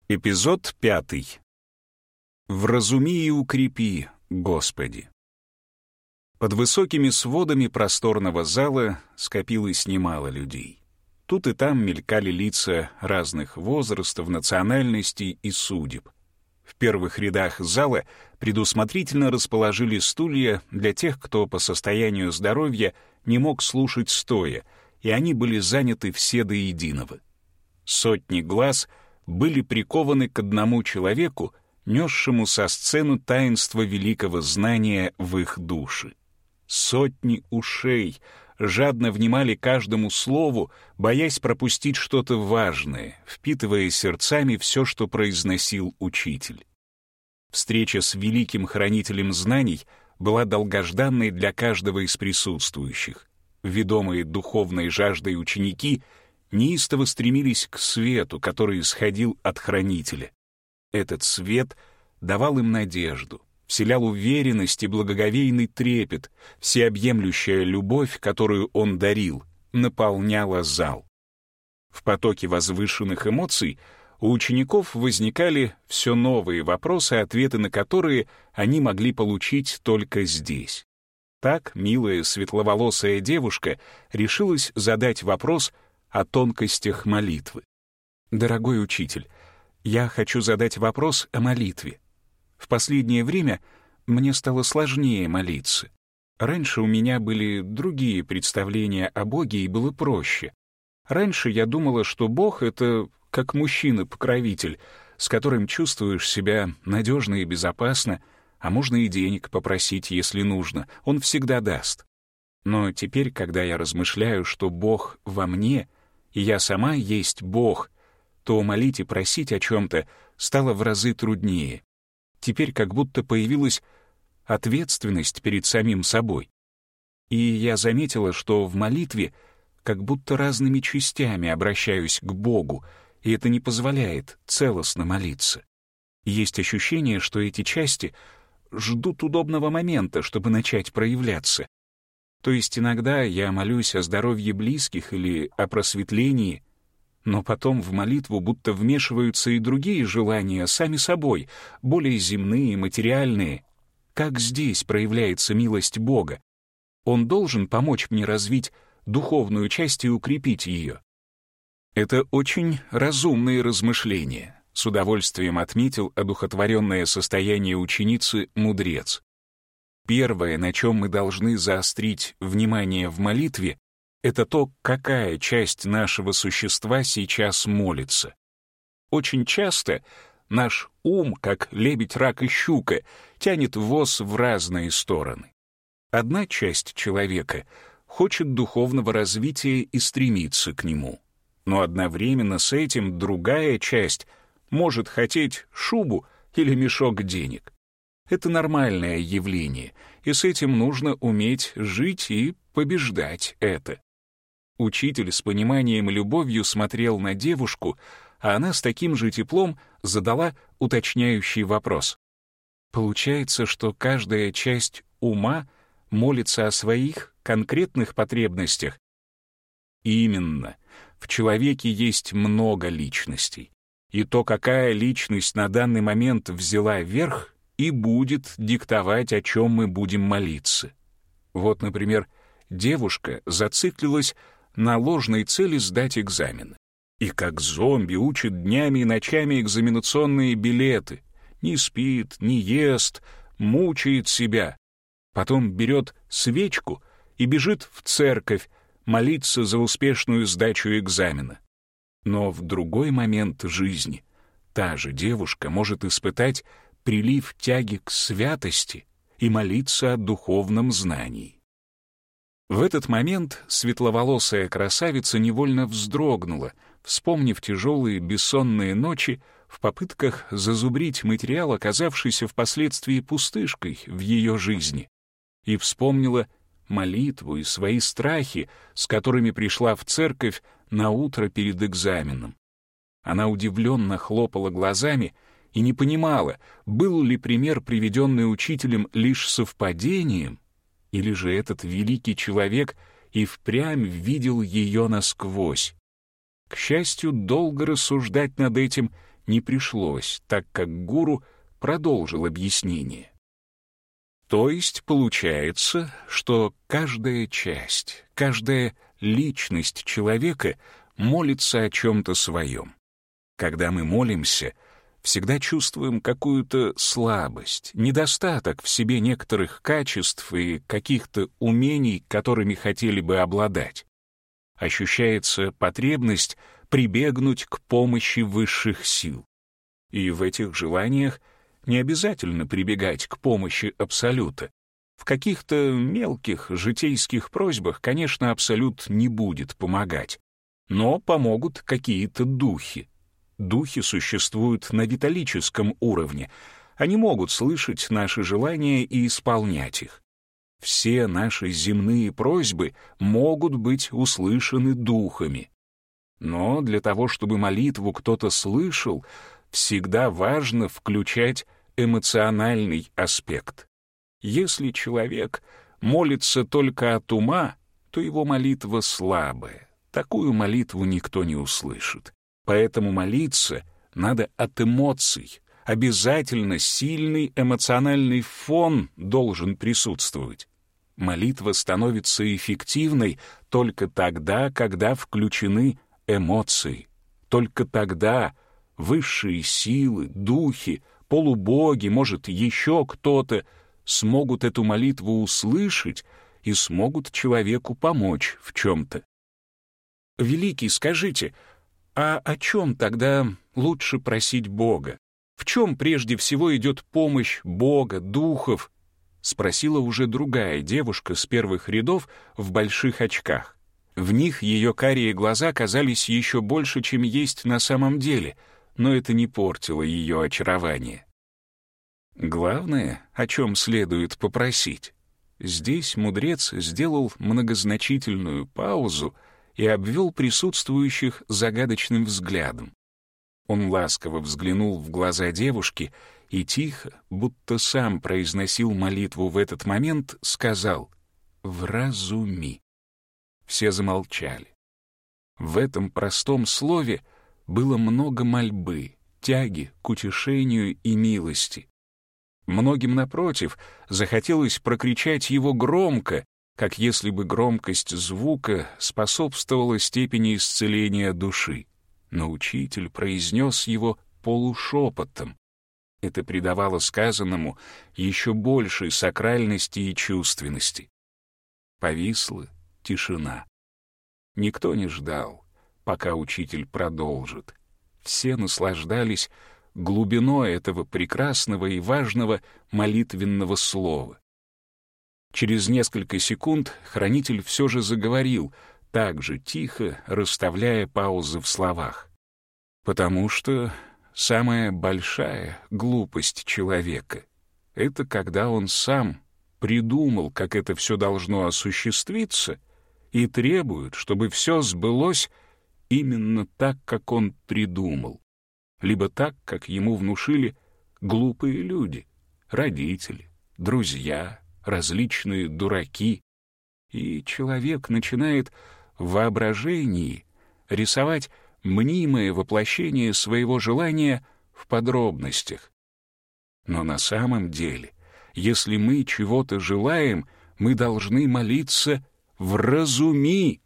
Эпизод 5. «Вразуми и укрепи, Господи». Под высокими сводами просторного зала скопилось немало людей. Тут и там мелькали лица разных возрастов, национальностей и судеб. В первых рядах зала предусмотрительно расположили стулья для тех, кто по состоянию здоровья не мог слушать стоя, и они были заняты все до единого. Сотни глаз были прикованы к одному человеку, несшему со сцены таинство великого знания в их души. Сотни ушей жадно внимали каждому слову, боясь пропустить что-то важное, впитывая сердцами все, что произносил учитель. Встреча с великим хранителем знаний была долгожданной для каждого из присутствующих. Ведомые духовной жаждой ученики неистово стремились к свету, который исходил от хранителя. Этот свет давал им надежду, вселял уверенность и благоговейный трепет, всеобъемлющая любовь, которую он дарил, наполняла зал. В потоке возвышенных эмоций у учеников возникали все новые вопросы, ответы на которые они могли получить только здесь. Так милая светловолосая девушка решилась задать вопрос о тонкостях молитвы. «Дорогой учитель, я хочу задать вопрос о молитве. В последнее время мне стало сложнее молиться. Раньше у меня были другие представления о Боге и было проще. Раньше я думала, что Бог — это как мужчина-покровитель, с которым чувствуешь себя надежно и безопасно, а можно и денег попросить, если нужно, он всегда даст. Но теперь, когда я размышляю, что Бог во мне, и я сама есть Бог, то молить и просить о чем-то стало в разы труднее. Теперь как будто появилась ответственность перед самим собой. И я заметила, что в молитве как будто разными частями обращаюсь к Богу, и это не позволяет целостно молиться. Есть ощущение, что эти части ждут удобного момента, чтобы начать проявляться. То есть иногда я молюсь о здоровье близких или о просветлении, но потом в молитву будто вмешиваются и другие желания сами собой, более земные, материальные. Как здесь проявляется милость Бога? Он должен помочь мне развить духовную часть и укрепить ее. Это очень разумные размышления, с удовольствием отметил одухотворенное состояние ученицы мудрец. Первое, на чем мы должны заострить внимание в молитве, это то, какая часть нашего существа сейчас молится. Очень часто наш ум, как лебедь, рак и щука, тянет воз в разные стороны. Одна часть человека хочет духовного развития и стремится к нему, но одновременно с этим другая часть может хотеть шубу или мешок денег. Это нормальное явление, и с этим нужно уметь жить и побеждать это. Учитель с пониманием и любовью смотрел на девушку, а она с таким же теплом задала уточняющий вопрос. Получается, что каждая часть ума молится о своих конкретных потребностях? Именно. В человеке есть много личностей. И то, какая личность на данный момент взяла верх, и будет диктовать, о чем мы будем молиться. Вот, например, девушка зациклилась на ложной цели сдать экзамен. И как зомби учит днями и ночами экзаменационные билеты. Не спит, не ест, мучает себя. Потом берет свечку и бежит в церковь молиться за успешную сдачу экзамена. Но в другой момент жизни та же девушка может испытать прилив тяги к святости и молиться о духовном знании. В этот момент светловолосая красавица невольно вздрогнула, вспомнив тяжелые бессонные ночи в попытках зазубрить материал, оказавшийся впоследствии пустышкой в ее жизни, и вспомнила молитву и свои страхи, с которыми пришла в церковь на утро перед экзаменом. Она удивленно хлопала глазами и не понимала, был ли пример, приведенный учителем, лишь совпадением, или же этот великий человек и впрямь видел ее насквозь. К счастью, долго рассуждать над этим не пришлось, так как гуру продолжил объяснение. То есть получается, что каждая часть, каждая личность человека молится о чем-то своем. Когда мы молимся, всегда чувствуем какую-то слабость, недостаток в себе некоторых качеств и каких-то умений, которыми хотели бы обладать. Ощущается потребность прибегнуть к помощи высших сил. И в этих желаниях не обязательно прибегать к помощи Абсолюта. В каких-то мелких житейских просьбах, конечно, Абсолют не будет помогать. Но помогут какие-то духи. Духи существуют на виталическом уровне. Они могут слышать наши желания и исполнять их. Все наши земные просьбы могут быть услышаны духами. Но для того, чтобы молитву кто-то слышал, всегда важно включать эмоциональный аспект. Если человек молится только от ума, то его молитва слабая. Такую молитву никто не услышит. Поэтому молиться надо от эмоций. Обязательно сильный эмоциональный фон должен присутствовать. Молитва становится эффективной только тогда, когда включены эмоции. Только тогда высшие силы, духи, полубоги, может, еще кто-то смогут эту молитву услышать и смогут человеку помочь в чем-то. Великий, скажите, а о чем тогда лучше просить Бога? В чем прежде всего идет помощь Бога, духов? Спросила уже другая девушка с первых рядов в больших очках. В них ее карие глаза казались еще больше, чем есть на самом деле, но это не портило ее очарование. Главное, о чем следует попросить. Здесь мудрец сделал многозначительную паузу и обвел присутствующих загадочным взглядом. Он ласково взглянул в глаза девушки и тихо, будто сам произносил молитву в этот момент, сказал «Вразуми». Все замолчали. В этом простом слове было много мольбы, тяги к утешению и милости. Многим, напротив, захотелось прокричать его громко, как если бы громкость звука способствовала степени исцеления души. Но учитель произнес его полушепотом. Это придавало сказанному еще большей сакральности и чувственности. Повисла тишина. Никто не ждал, пока учитель продолжит. Все наслаждались глубиной этого прекрасного и важного молитвенного слова. Через несколько секунд хранитель все же заговорил, так же тихо, расставляя паузы в словах. Потому что самая большая глупость человека — это когда он сам придумал, как это все должно осуществиться, и требует, чтобы все сбылось именно так, как он придумал, либо так, как ему внушили глупые люди, родители, друзья, различные дураки. И человек начинает в воображении рисовать мнимое воплощение своего желания в подробностях. Но на самом деле, если мы чего-то желаем, мы должны молиться «вразуми».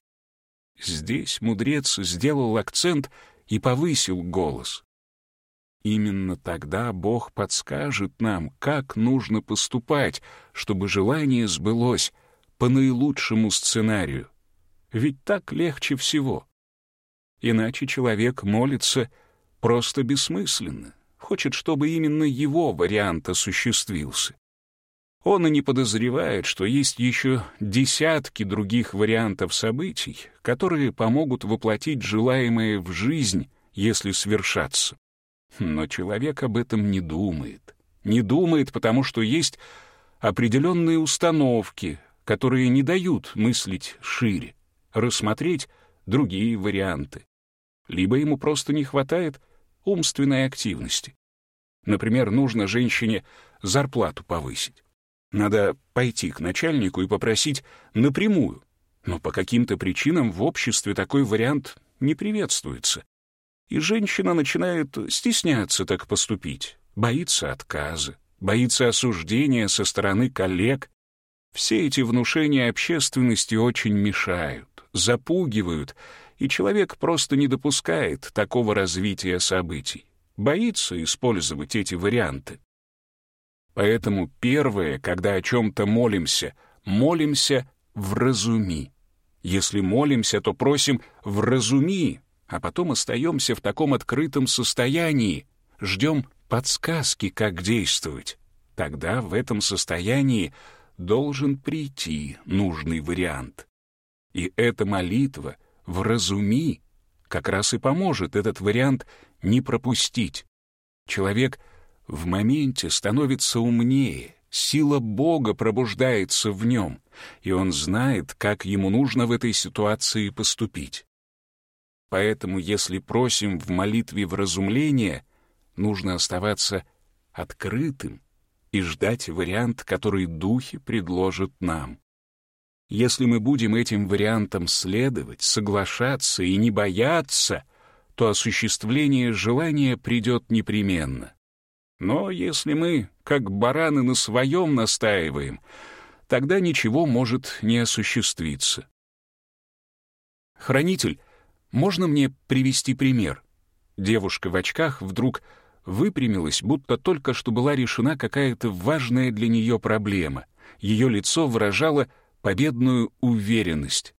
Здесь мудрец сделал акцент и повысил голос. Именно тогда Бог подскажет нам, как нужно поступать, чтобы желание сбылось по наилучшему сценарию. Ведь так легче всего. Иначе человек молится просто бессмысленно, хочет, чтобы именно его вариант осуществился. Он и не подозревает, что есть еще десятки других вариантов событий, которые помогут воплотить желаемое в жизнь, если свершатся. Но человек об этом не думает. Не думает, потому что есть определенные установки, которые не дают мыслить шире, рассмотреть другие варианты. Либо ему просто не хватает умственной активности. Например, нужно женщине зарплату повысить. Надо пойти к начальнику и попросить напрямую, но по каким-то причинам в обществе такой вариант не приветствуется. И женщина начинает стесняться так поступить, боится отказа, боится осуждения со стороны коллег. Все эти внушения общественности очень мешают, запугивают, и человек просто не допускает такого развития событий, боится использовать эти варианты. Поэтому первое, когда о чем-то молимся «вразуми». Если молимся, то просим «вразуми», а потом остаемся в таком открытом состоянии, ждем подсказки, как действовать. Тогда в этом состоянии должен прийти нужный вариант. И эта молитва «вразуми» как раз и поможет этот вариант не пропустить. Человек в моменте становится умнее, сила Бога пробуждается в нем, и он знает, как ему нужно в этой ситуации поступить. Поэтому, если просим в молитве вразумления, нужно оставаться открытым и ждать вариант, который духи предложат нам. Если мы будем этим вариантам следовать, соглашаться и не бояться, то осуществление желания придет непременно. Но если мы, как бараны, на своем настаиваем, тогда ничего может не осуществиться. «Хранитель, можно мне привести пример?» Девушка в очках вдруг выпрямилась, будто только что была решена какая-то важная для нее проблема. Ее лицо выражало победную уверенность.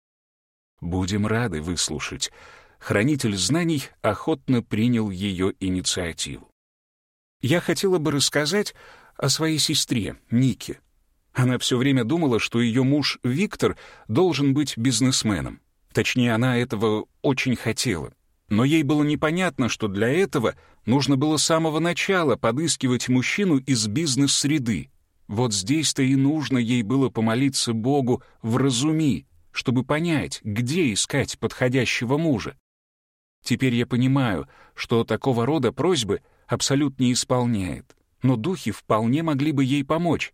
«Будем рады выслушать». Хранитель знаний охотно принял ее инициативу. «Я хотела бы рассказать о своей сестре, Нике. Она все время думала, что ее муж Виктор должен быть бизнесменом. Точнее, она этого очень хотела. Но ей было непонятно, что для этого нужно было с самого начала подыскивать мужчину из бизнес-среды. Вот здесь-то и нужно ей было помолиться Богу вразуми, чтобы понять, где искать подходящего мужа. Теперь я понимаю, что такого рода просьбы абсолютно не исполняет, но духи вполне могли бы ей помочь.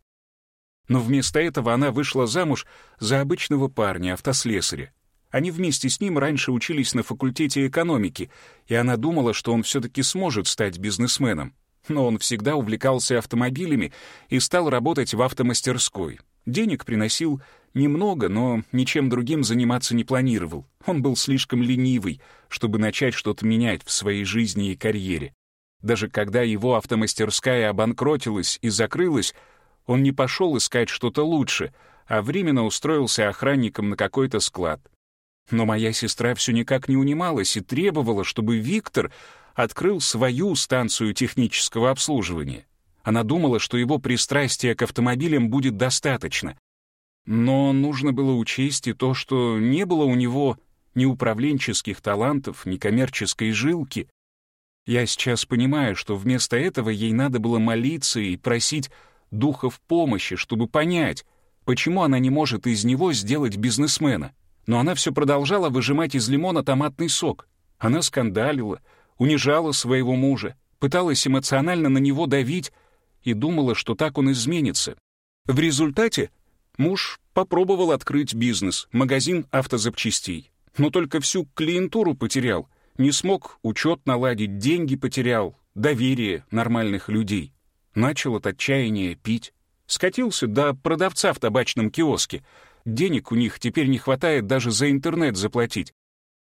Но вместо этого она вышла замуж за обычного парня, автослесаря. Они вместе с ним раньше учились на факультете экономики, и она думала, что он все-таки сможет стать бизнесменом. Но он всегда увлекался автомобилями и стал работать в автомастерской. Денег приносил немного, но ничем другим заниматься не планировал. Он был слишком ленивый, чтобы начать что-то менять в своей жизни и карьере. Даже когда его автомастерская обанкротилась и закрылась, он не пошел искать что-то лучше, а временно устроился охранником на какой-то склад. Но моя сестра все никак не унималась и требовала, чтобы Виктор открыл свою станцию технического обслуживания. Она думала, что его пристрастия к автомобилям будет достаточно. Но нужно было учесть и то, что не было у него ни управленческих талантов, ни коммерческой жилки. Я сейчас понимаю, что вместо этого ей надо было молиться и просить духов помощи, чтобы понять, почему она не может из него сделать бизнесмена. Но она все продолжала выжимать из лимона томатный сок. Она скандалила, унижала своего мужа, пыталась эмоционально на него давить и думала, что так он изменится. В результате муж попробовал открыть бизнес, магазин автозапчастей, но только всю клиентуру потерял, не смог учет наладить, деньги потерял, доверие нормальных людей. Начал от отчаяния пить, скатился до продавца в табачном киоске. Денег у них теперь не хватает даже за интернет заплатить.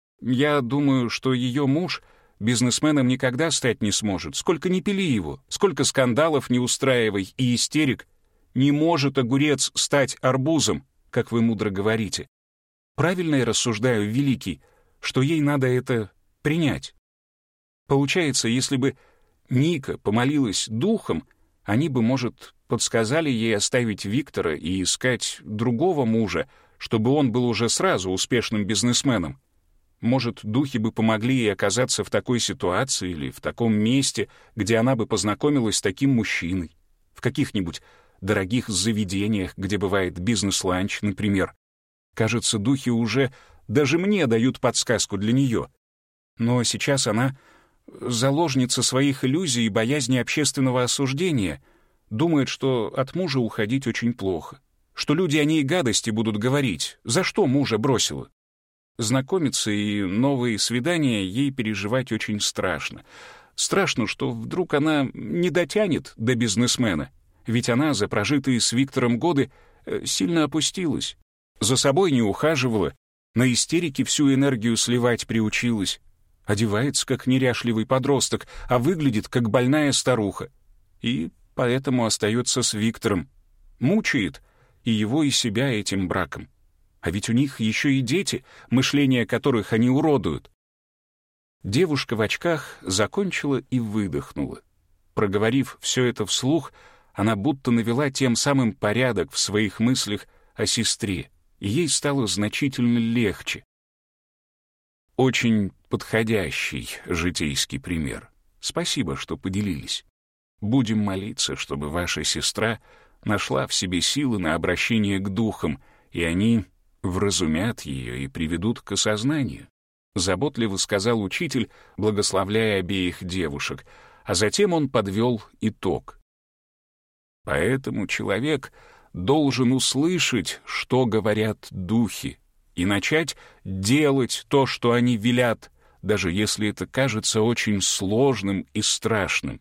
Я думаю, что ее муж бизнесменом никогда стать не сможет. Сколько ни пили его, сколько скандалов не устраивай и истерик, не может огурец стать арбузом, как вы мудро говорите. Правильно я рассуждаю, Великий, что ей надо это принять. Получается, если бы Ника помолилась духом, они бы, может, подсказали ей оставить Виктора и искать другого мужа, чтобы он был уже сразу успешным бизнесменом. Может, духи бы помогли ей оказаться в такой ситуации или в таком месте, где она бы познакомилась с таким мужчиной, в каких-нибудь дорогих заведениях, где бывает бизнес-ланч, например. Кажется, духи уже даже мне дают подсказку для нее. Но сейчас она заложница своих иллюзий и боязни общественного осуждения, думает, что от мужа уходить очень плохо, что люди о ней гадости будут говорить, за что мужа бросила. Знакомиться и новые свидания ей переживать очень страшно. Страшно, что вдруг она не дотянет до бизнесмена, ведь она за прожитые с Виктором годы сильно опустилась, за собой не ухаживала, на истерике всю энергию сливать приучилась, одевается как неряшливый подросток, а выглядит как больная старуха. И поэтому остается с Виктором. Мучает и его, и себя этим браком. А ведь у них еще и дети, мышление которых они уродуют. Девушка в очках закончила и выдохнула. Проговорив все это вслух, она будто навела тем самым порядок в своих мыслях о сестре, и ей стало значительно легче. Очень подходящий житейский пример. Спасибо, что поделились. Будем молиться, чтобы ваша сестра нашла в себе силы на обращение к духам, и они вразумят ее и приведут к осознанию. Заботливо сказал учитель, благословляя обеих девушек, а затем он подвел итог. Поэтому человек должен услышать, что говорят духи, и начать делать то, что они велят, даже если это кажется очень сложным и страшным.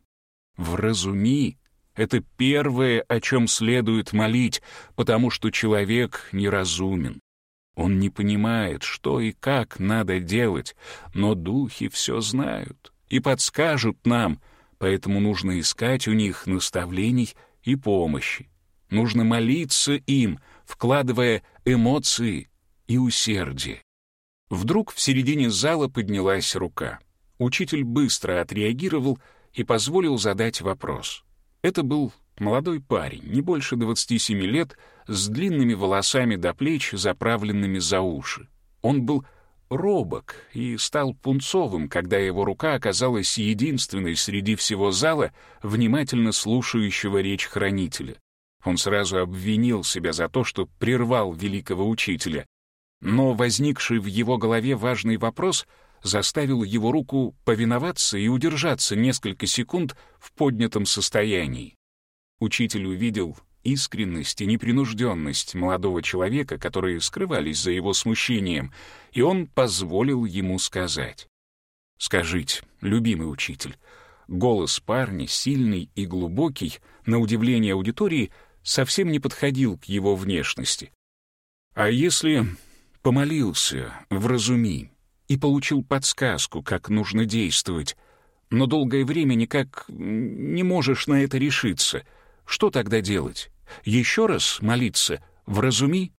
Вразуми — это первое, о чем следует молить, потому что человек неразумен. Он не понимает, что и как надо делать, но духи все знают и подскажут нам, поэтому нужно искать у них наставлений и помощи. Нужно молиться им, вкладывая эмоции и усердие. Вдруг в середине зала поднялась рука. Учитель быстро отреагировал и позволил задать вопрос. Это был молодой парень, не больше 27 лет, с длинными волосами до плеч, заправленными за уши. Он был робок и стал пунцовым, когда его рука оказалась единственной среди всего зала, внимательно слушающего речь хранителя. Он сразу обвинил себя за то, что прервал великого учителя, но возникший в его голове важный вопрос заставил его руку повиноваться и удержаться несколько секунд в поднятом состоянии. Учитель увидел искренность и непринужденность молодого человека, которые скрывались за его смущением, и он позволил ему сказать. «Скажите, любимый учитель». Голос парня, сильный и глубокий, на удивление аудитории, совсем не подходил к его внешности. «А если помолился, вразуми, и получил подсказку, как нужно действовать, но долгое время никак не можешь на это решиться, что тогда делать? Еще раз молиться, вразуми?»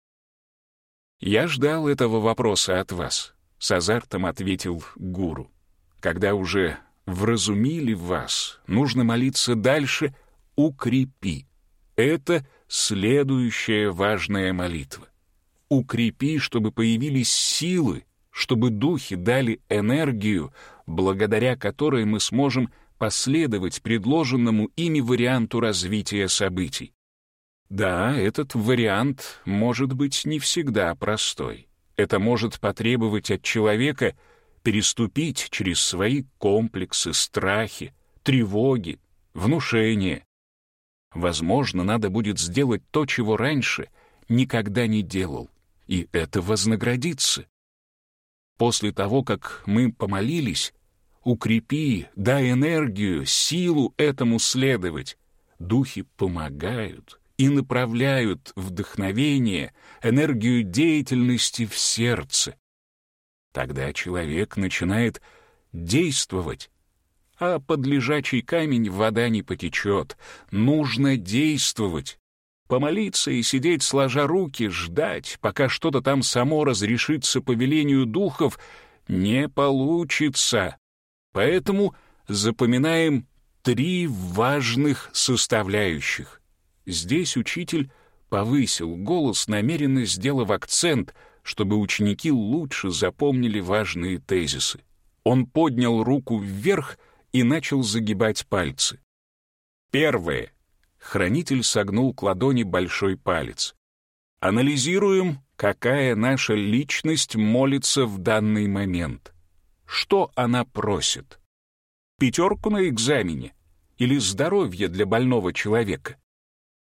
«Я ждал этого вопроса от вас», — с азартом ответил гуру. «Когда уже вразумили вас, нужно молиться дальше, укрепи. Это следующая важная молитва. Укрепи, чтобы появились силы, чтобы духи дали энергию, благодаря которой мы сможем последовать предложенному ими варианту развития событий. Да, этот вариант может быть не всегда простой. Это может потребовать от человека переступить через свои комплексы, страхи, тревоги, внушения. Возможно, надо будет сделать то, чего раньше никогда не делал, и это вознаградится. После того, как мы помолились, укрепи, дай энергию, силу этому следовать. Духи помогают и направляют вдохновение, энергию деятельности в сердце. Тогда человек начинает действовать, а под лежачий камень вода не потечет. Нужно действовать. Помолиться и сидеть сложа руки, ждать, пока что-то там само разрешится по велению духов, не получится. Поэтому запоминаем 3 важных составляющих. Здесь учитель повысил голос, намеренно сделав акцент, чтобы ученики лучше запомнили важные тезисы. Он поднял руку вверх и начал загибать пальцы. Первое. Хранитель согнул к ладони большой палец. Анализируем, какая наша личность молится в данный момент. Что она просит? 5 на экзамене или здоровье для больного человека?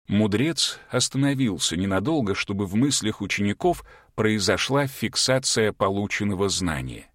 Мудрец остановился ненадолго, чтобы в мыслях учеников произошла фиксация полученного знания.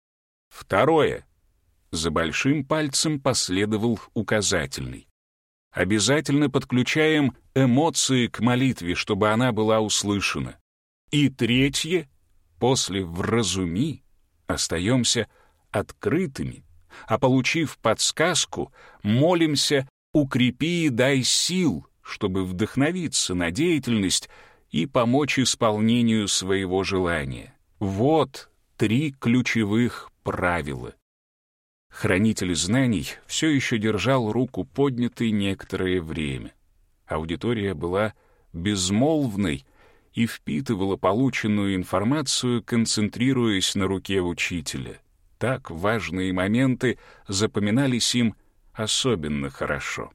Второе. За большим пальцем последовал указательный. Обязательно подключаем эмоции к молитве, чтобы она была услышана. И третье. После «вразуми» остаемся открытыми, а получив подсказку, молимся «укрепи и дай сил», чтобы вдохновиться на деятельность и помочь исполнению своего желания. Вот 3 ключевых правила. Хранитель знаний все еще держал руку поднятой некоторое время. Аудитория была безмолвной и впитывала полученную информацию, концентрируясь на руке учителя. Так важные моменты запоминались им особенно хорошо.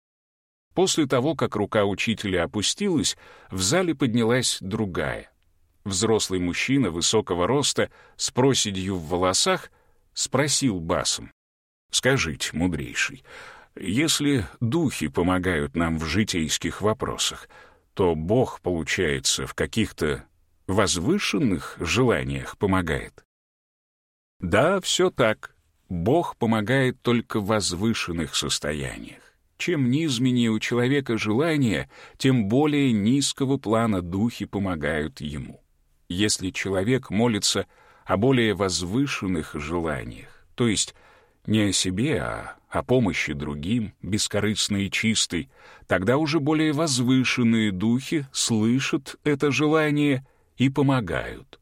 После того, как рука учителя опустилась, в зале поднялась другая. Взрослый мужчина высокого роста с проседью в волосах спросил басом: «Скажите, мудрейший, если духи помогают нам в житейских вопросах, то Бог, получается, в каких-то возвышенных желаниях помогает?» Да, все так. Бог помогает только в возвышенных состояниях. Чем низменнее у человека желания, тем более низкого плана духи помогают ему. Если человек молится о более возвышенных желаниях, то есть не о себе, а о помощи другим, бескорыстной и чистой, тогда уже более возвышенные духи слышат это желание и помогают.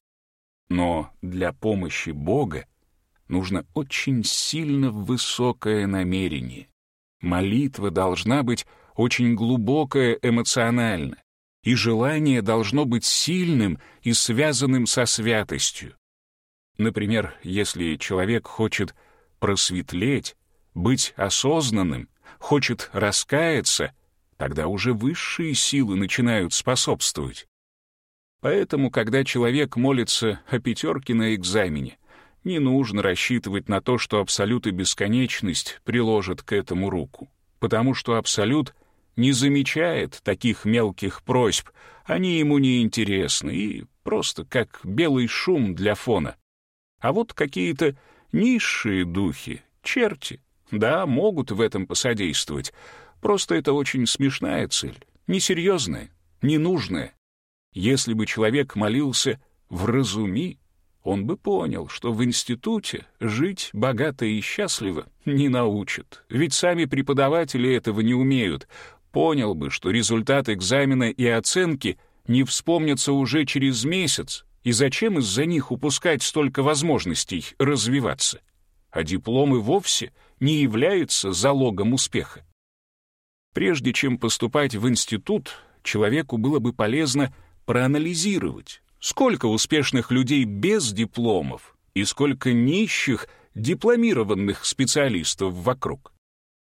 Но для помощи Бога нужно очень сильно высокое намерение. Молитва должна быть очень глубокая эмоционально, и желание должно быть сильным и связанным со святостью. Например, если человек хочет просветлеть, быть осознанным, хочет раскаяться, тогда уже высшие силы начинают способствовать. Поэтому, когда человек молится о 5 на экзамене, не нужно рассчитывать на то, что Абсолют и Бесконечность приложат к этому руку, потому что Абсолют не замечает таких мелких просьб, они ему не интересны и просто как белый шум для фона. А вот какие-то низшие духи, черти, да, могут в этом посодействовать, просто это очень смешная цель, несерьезная, ненужная. Если бы человек молился «вразуми», он бы понял, что в институте жить богато и счастливо не научат, ведь сами преподаватели этого не умеют. Понял бы, что результат экзамена и оценки не вспомнятся уже через месяц, и зачем из-за них упускать столько возможностей развиваться? А дипломы вовсе не являются залогом успеха. Прежде чем поступать в институт, человеку было бы полезно проанализировать, сколько успешных людей без дипломов и сколько нищих дипломированных специалистов вокруг.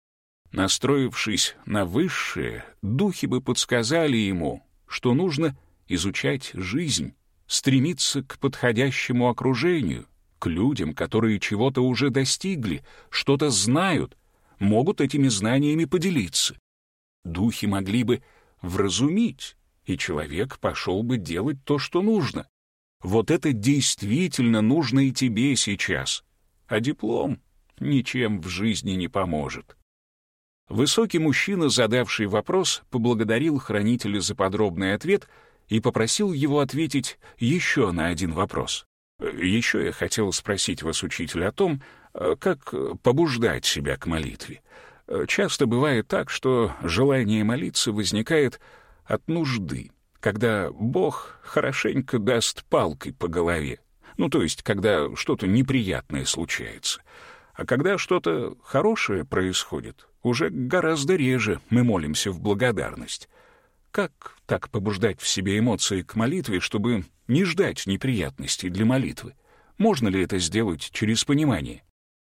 Настроившись на высшее, духи бы подсказали ему, что нужно изучать жизнь, стремиться к подходящему окружению, к людям, которые чего-то уже достигли, что-то знают, могут этими знаниями поделиться. Духи могли бы вразумить, и человек пошел бы делать то, что нужно. Вот это действительно нужно и тебе сейчас. А диплом ничем в жизни не поможет. Высокий мужчина, задавший вопрос, поблагодарил хранителя за подробный ответ и попросил его ответить еще на один вопрос. «Еще я хотел спросить вас, учитель, о том, как побуждать себя к молитве. Часто бывает так, что желание молиться возникает от нужды, когда Бог хорошенько даст палкой по голове, то есть когда что-то неприятное случается. А когда что-то хорошее происходит, уже гораздо реже мы молимся в благодарность. Как так побуждать в себе эмоции к молитве, чтобы не ждать неприятностей для молитвы? Можно ли это сделать через понимание?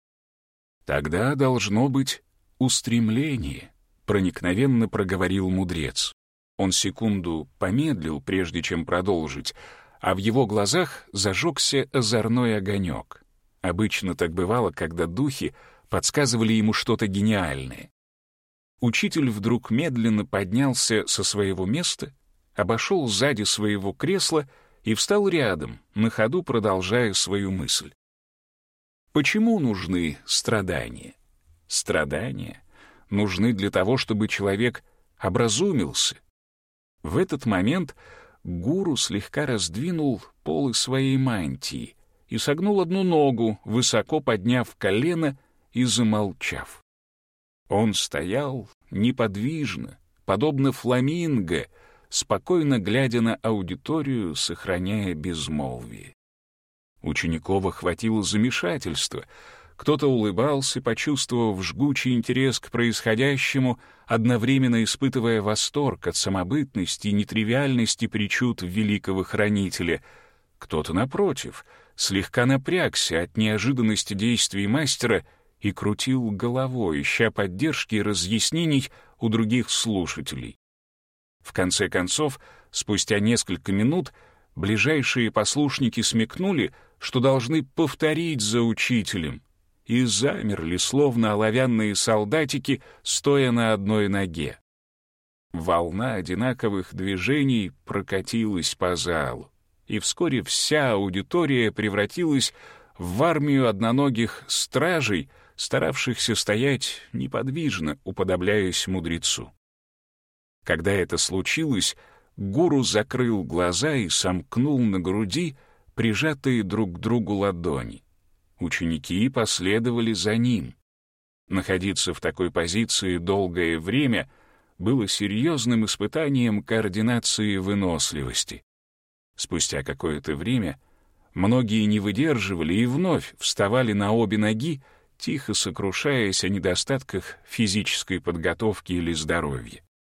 Тогда должно быть устремление, проникновенно проговорил мудрец. Он секунду помедлил, прежде чем продолжить, а в его глазах зажегся озорной огонек. Обычно так бывало, когда духи подсказывали ему что-то гениальное. учитель вдруг медленно поднялся со своего места, обошел сзади своего кресла и встал рядом, на ходу продолжая свою мысль. Почему нужны страдания? Страдания нужны для того, чтобы человек образумился. В этот момент гуру слегка раздвинул полы своей мантии и согнул одну ногу, высоко подняв колено и замолчав. Он стоял неподвижно, подобно фламинго, спокойно глядя на аудиторию, сохраняя безмолвие. Учеников охватило замешательство. Кто-то улыбался, почувствовав жгучий интерес к происходящему, одновременно испытывая восторг от самобытности и нетривиальности причуд великого хранителя. Кто-то, напротив, слегка напрягся от неожиданности действий мастера и крутил головой, ища поддержки и разъяснений у других слушателей. В конце концов, спустя несколько минут, ближайшие послушники смекнули, что должны повторить за учителем, и замерли, словно оловянные солдатики, стоя на одной ноге. Волна одинаковых движений прокатилась по залу, и вскоре вся аудитория превратилась в армию одноногих стражей, старавшихся стоять неподвижно, уподобляясь мудрецу. Когда это случилось, гуру закрыл глаза и сомкнул на груди прижатые друг к другу ладони. Ученики последовали за ним. Находиться в такой позиции долгое время было серьезным испытанием координации и выносливости. Спустя какое-то время многие не выдерживали и вновь вставали на обе ноги, тихо сокрушаясь о недостатках физической подготовки или здоровья.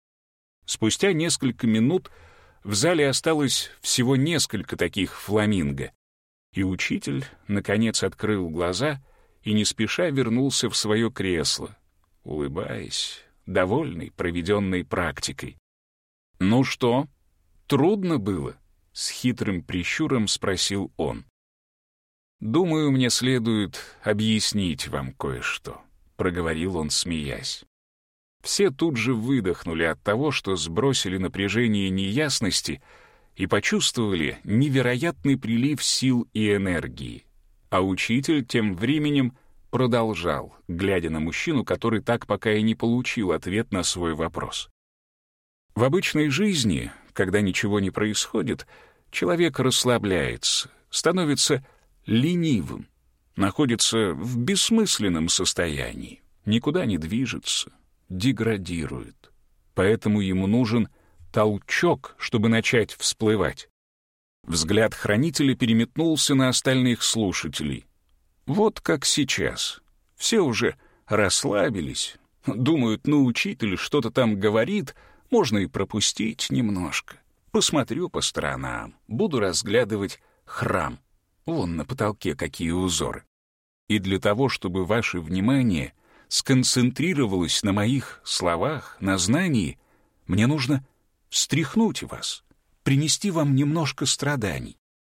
Спустя несколько минут в зале осталось всего несколько таких фламинго, и учитель, наконец, открыл глаза и не спеша вернулся в свое кресло, улыбаясь, довольный проведенной практикой. «Ну что, трудно было?» — с хитрым прищуром спросил он. «Думаю, мне следует объяснить вам кое-что», — проговорил он, смеясь. Все тут же выдохнули от того, что сбросили напряжение неясности и почувствовали невероятный прилив сил и энергии. А учитель тем временем продолжал, глядя на мужчину, который так пока и не получил ответ на свой вопрос. В обычной жизни, когда ничего не происходит, человек расслабляется, становится ленивым, находится в бессмысленном состоянии, никуда не движется, деградирует. Поэтому ему нужен толчок, чтобы начать всплывать. Взгляд хранителя переметнулся на остальных слушателей. Вот как сейчас. Все уже расслабились, думают, ну, учитель что-то там говорит, можно и пропустить немножко. Посмотрю по сторонам, буду разглядывать храм. Вон на потолке какие узоры. И для того, чтобы ваше внимание сконцентрировалось на моих словах, на знании, мне нужно встряхнуть вас, принести вам немножко страданий.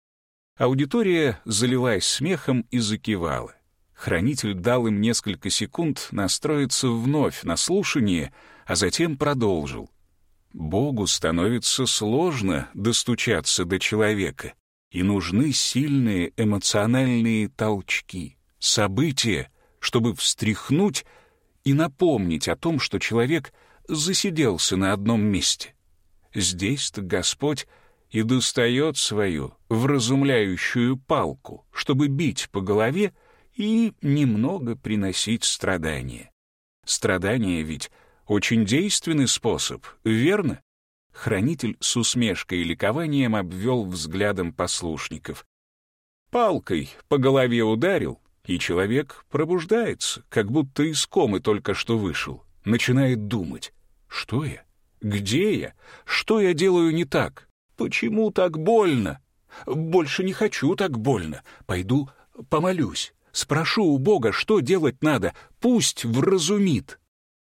Аудитория залилась смехом и закивала. Хранитель дал им несколько секунд настроиться вновь на слушание, а затем продолжил. Богу становится сложно достучаться до человека, и нужны сильные эмоциональные толчки, события, чтобы встряхнуть и напомнить о том, что человек засиделся на одном месте. Здесь-то Господь и достает свою вразумляющую палку, чтобы бить по голове и немного приносить страдания. Страдания ведь очень действенный способ, верно? Хранитель с усмешкой и ликованием обвел взглядом послушников. Палкой по голове ударил, и человек пробуждается, как будто из комы только что вышел, начинает думать: что я? Где я? Что я делаю не так? Почему так больно? Больше не хочу так больно. Пойду помолюсь, спрошу у Бога, что делать надо, пусть вразумит.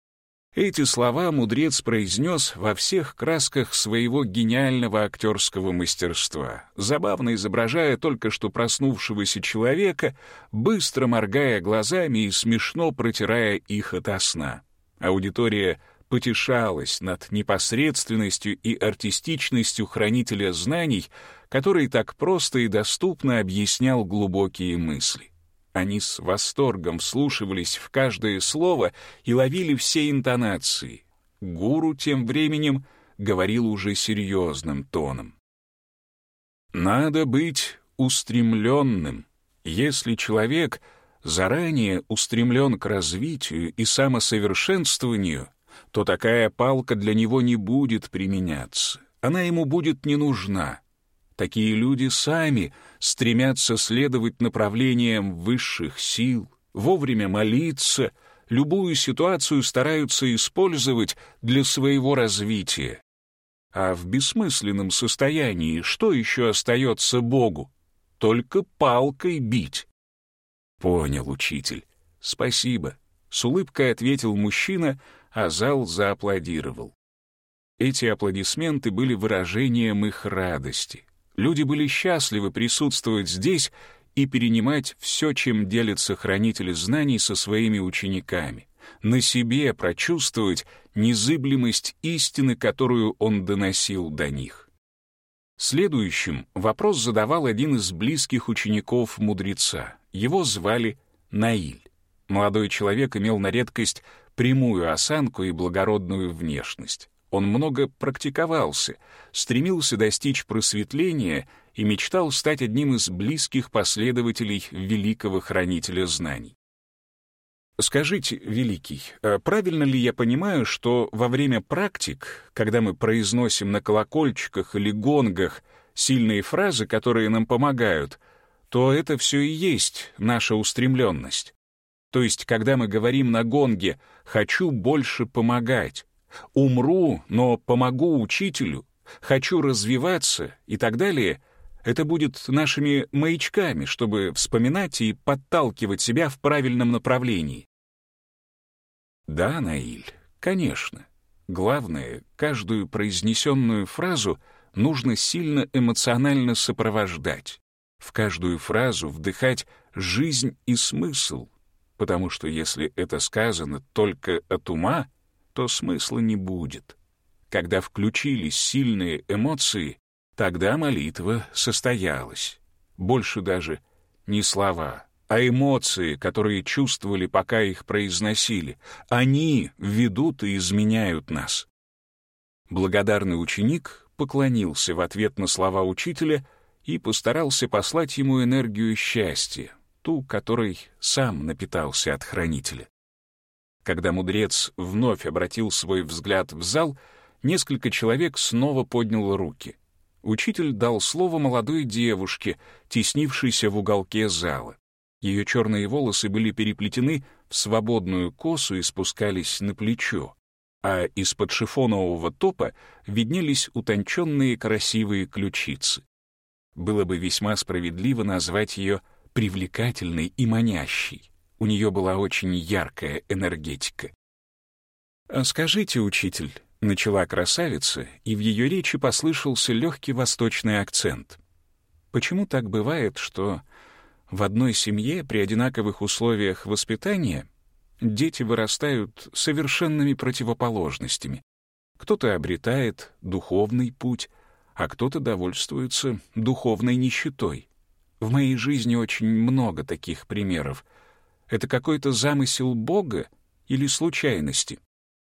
Эти слова мудрец произнес во всех красках своего гениального актерского мастерства, забавно изображая только что проснувшегося человека, быстро моргая глазами и смешно протирая их ото сна. Аудитория потешалась над непосредственностью и артистичностью хранителя знаний, который так просто и доступно объяснял глубокие мысли. Они с восторгом вслушивались в каждое слово и ловили все интонации. Гуру тем временем говорил уже серьезным тоном. «Надо быть устремленным. Если человек заранее устремлен к развитию и самосовершенствованию, то такая палка для него не будет применяться, она ему будет не нужна. Такие люди сами стремятся следовать направлениям высших сил, вовремя молиться, любую ситуацию стараются использовать для своего развития. А в бессмысленном состоянии что еще остается Богу? Только палкой бить». «Понял, учитель. Спасибо», — с улыбкой ответил мужчина, а зал зааплодировал. Эти аплодисменты были выражением их радости. Люди были счастливы присутствовать здесь и перенимать все, чем делятся хранители знаний со своими учениками, на себе прочувствовать незыблемость истины, которую он доносил до них. Следующим вопрос задавал один из близких учеников мудреца. Его звали Наиль. Молодой человек имел на редкость прямую осанку и благородную внешность. Он много практиковался, стремился достичь просветления и мечтал стать одним из близких последователей великого хранителя знаний. «Скажите, Великий, правильно ли я понимаю, что во время практик, когда мы произносим на колокольчиках или гонгах сильные фразы, которые нам помогают, то это все и есть наша устремленность? То есть, когда мы говорим на гонге «хочу больше помогать», «умру, но помогу учителю», «хочу развиваться» и так далее, это будет нашими маячками, чтобы вспоминать и подталкивать себя в правильном направлении. Да, Наиль, конечно. Главное, каждую произнесенную фразу нужно сильно эмоционально сопровождать. В каждую фразу вдыхать жизнь и смысл, потому что если это сказано только от ума, то смысла не будет. Когда включились сильные эмоции, тогда молитва состоялась. Больше даже не слова, а эмоции, которые чувствовали, пока их произносили. Они ведут и изменяют нас. Благодарный ученик поклонился в ответ на слова учителя и постарался послать ему энергию счастья, ту, которой сам напитался от хранителя. Когда мудрец вновь обратил свой взгляд в зал, несколько человек снова поднял руки. Учитель дал слово молодой девушке, теснившейся в уголке зала. Ее черные волосы были переплетены в свободную косу и спускались на плечо, а из-под шифонового топа виднелись утонченные красивые ключицы. Было бы весьма справедливо назвать ее привлекательной и манящей. У нее была очень яркая энергетика. «Скажите, учитель», — начала красавица, и в ее речи послышался легкий восточный акцент. «Почему так бывает, что в одной семье при одинаковых условиях воспитания дети вырастают совершенными противоположностями? Кто-то обретает духовный путь, а кто-то довольствуется духовной нищетой. В моей жизни очень много таких примеров. Это какой-то замысел Бога или случайности?»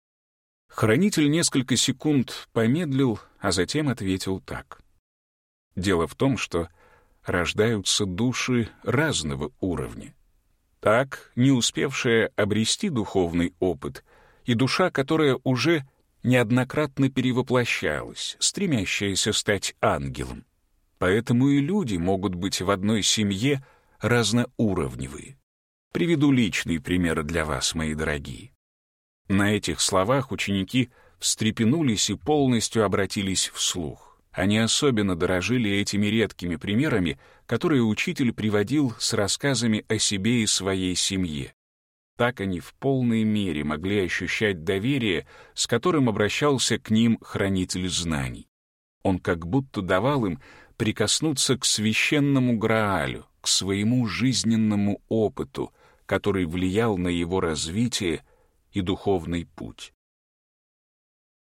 Хранитель несколько секунд помедлил, а затем ответил так. «Дело в том, что рождаются души разного уровня. Так, не успевшая обрести духовный опыт, и душа, которая уже неоднократно перевоплощалась, стремящаяся стать ангелом. Поэтому и люди могут быть в одной семье разноуровневые. Приведу личный пример для вас, мои дорогие». На этих словах ученики встрепенулись и полностью обратились вслух. Они особенно дорожили этими редкими примерами, которые учитель приводил с рассказами о себе и своей семье. Так они в полной мере могли ощущать доверие, с которым обращался к ним хранитель знаний. Он как будто давал им прикоснуться к священному Граалю, к своему жизненному опыту, который влиял на его развитие и духовный путь.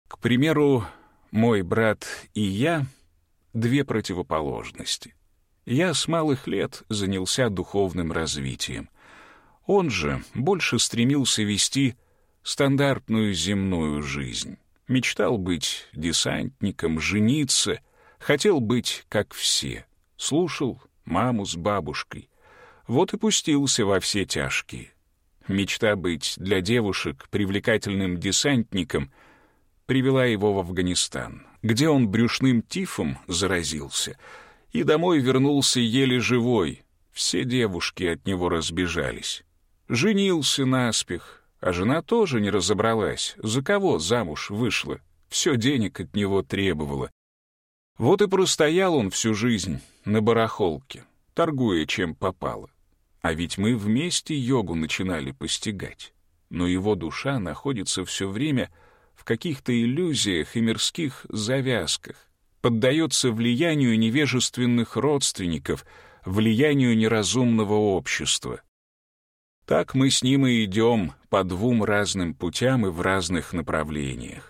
К примеру, мой брат и я — две противоположности. Я с малых лет занялся духовным развитием. Он же больше стремился вести стандартную земную жизнь. Мечтал быть десантником, жениться, хотел быть как все. Слушал маму с бабушкой. Вот и пустился во все тяжкие. Мечта быть для девушек привлекательным десантником привела его в Афганистан, где он брюшным тифом заразился и домой вернулся еле живой. Все девушки от него разбежались. Женился наспех, а жена тоже не разобралась, за кого замуж вышла. Все денег от него требовала. Вот и простоял он всю жизнь на барахолке, торгуя чем попало. А ведь мы вместе йогу начинали постигать. Но его душа находится все время в каких-то иллюзиях и мирских завязках, поддается влиянию невежественных родственников, влиянию неразумного общества. Так мы с ним и идем по двум разным путям и в разных направлениях.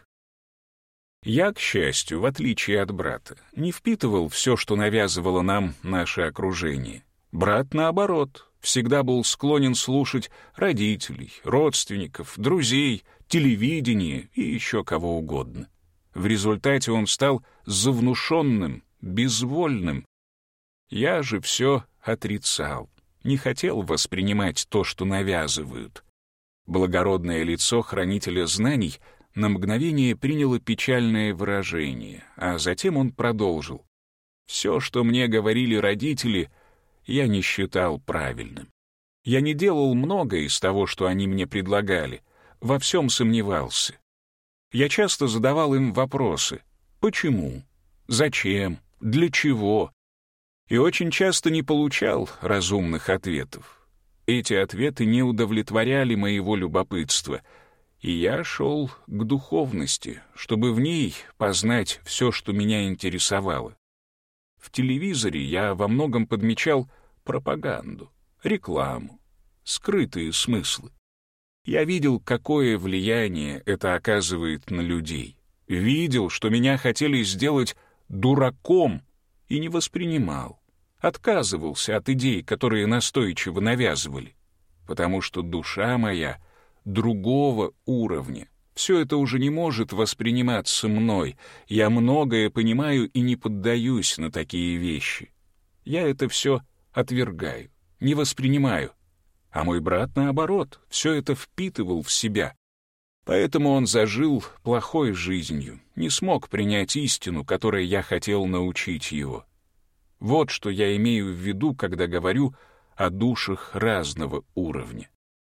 Я, к счастью, в отличие от брата, не впитывал все, что навязывало нам наше окружение. Брат, наоборот, всегда был склонен слушать родителей, родственников, друзей, телевидение и еще кого угодно. В результате он стал завнушенным, безвольным. Я же все отрицал, не хотел воспринимать то, что навязывают. Благородное лицо хранителя знаний на мгновение приняло печальное выражение, а затем он продолжил. Все, что мне говорили родители, я не считал правильным. Я не делал многое из того, что они мне предлагали, во всем сомневался. Я часто задавал им вопросы: почему, зачем, для чего? И очень часто не получал разумных ответов. Эти ответы не удовлетворяли моего любопытства, и я шел к духовности, чтобы в ней познать все, что меня интересовало. В телевизоре я во многом подмечал пропаганду, рекламу, скрытые смыслы. Я видел, какое влияние это оказывает на людей. Видел, что меня хотели сделать дураком, и не воспринимал. Отказывался от идей, которые настойчиво навязывали. Потому что душа моя другого уровня. Все это уже не может восприниматься мной. Я многое понимаю и не поддаюсь на такие вещи. Я это все отвергаю, не воспринимаю. А мой брат, наоборот, все это впитывал в себя. Поэтому он зажил плохой жизнью, не смог принять истину, которой я хотел научить его. Вот что я имею в виду, когда говорю о душах разного уровня.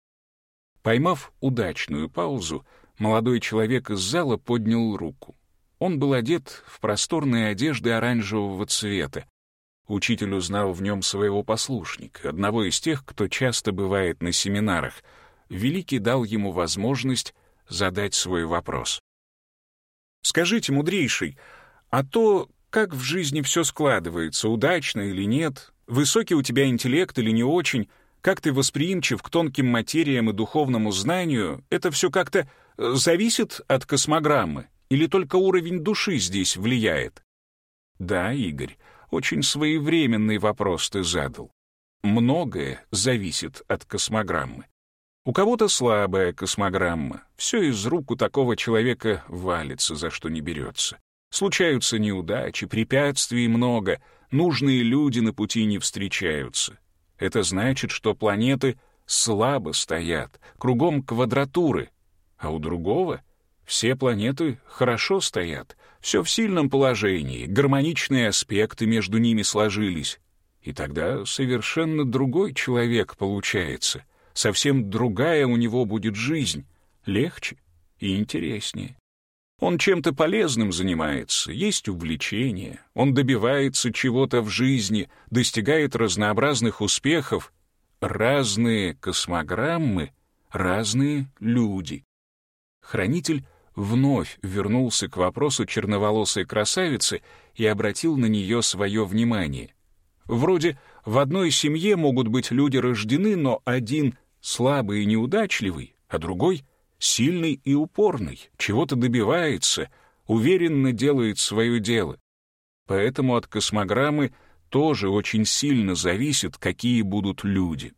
Поймав удачную паузу, молодой человек из зала поднял руку. Он был одет в просторные одежды оранжевого цвета. Учитель узнал в нем своего послушника, одного из тех, кто часто бывает на семинарах. Великий дал ему возможность задать свой вопрос. «Скажите, мудрейший, а то, как в жизни все складывается, удачно или нет, высокий у тебя интеллект или не очень, как ты восприимчив к тонким материям и духовному знанию, это все как-то зависит от космограммы или только уровень души здесь влияет?» «Да, Игорь, очень своевременный вопрос ты задал. Многое зависит от космограммы. У кого-то слабая космограмма, все из рук у такого человека валится, за что не берется. Случаются неудачи, препятствий много, нужные люди на пути не встречаются. Это значит, что планеты слабо стоят, кругом квадратуры, а у другого все планеты хорошо стоят, все в сильном положении, гармоничные аспекты между ними сложились. И тогда совершенно другой человек получается, совсем другая у него будет жизнь, легче и интереснее. Он чем-то полезным занимается, есть увлечение, он добивается чего-то в жизни, достигает разнообразных успехов. Разные космограммы, разные люди. Хранитель вновь вернулся к вопросу черноволосой красавицы и обратил на нее свое внимание. Вроде в одной семье могут быть люди рождены, но один слабый и неудачливый, а другой сильный и упорный, чего-то добивается, уверенно делает свое дело. Поэтому от космограммы тоже очень сильно зависит, какие будут люди.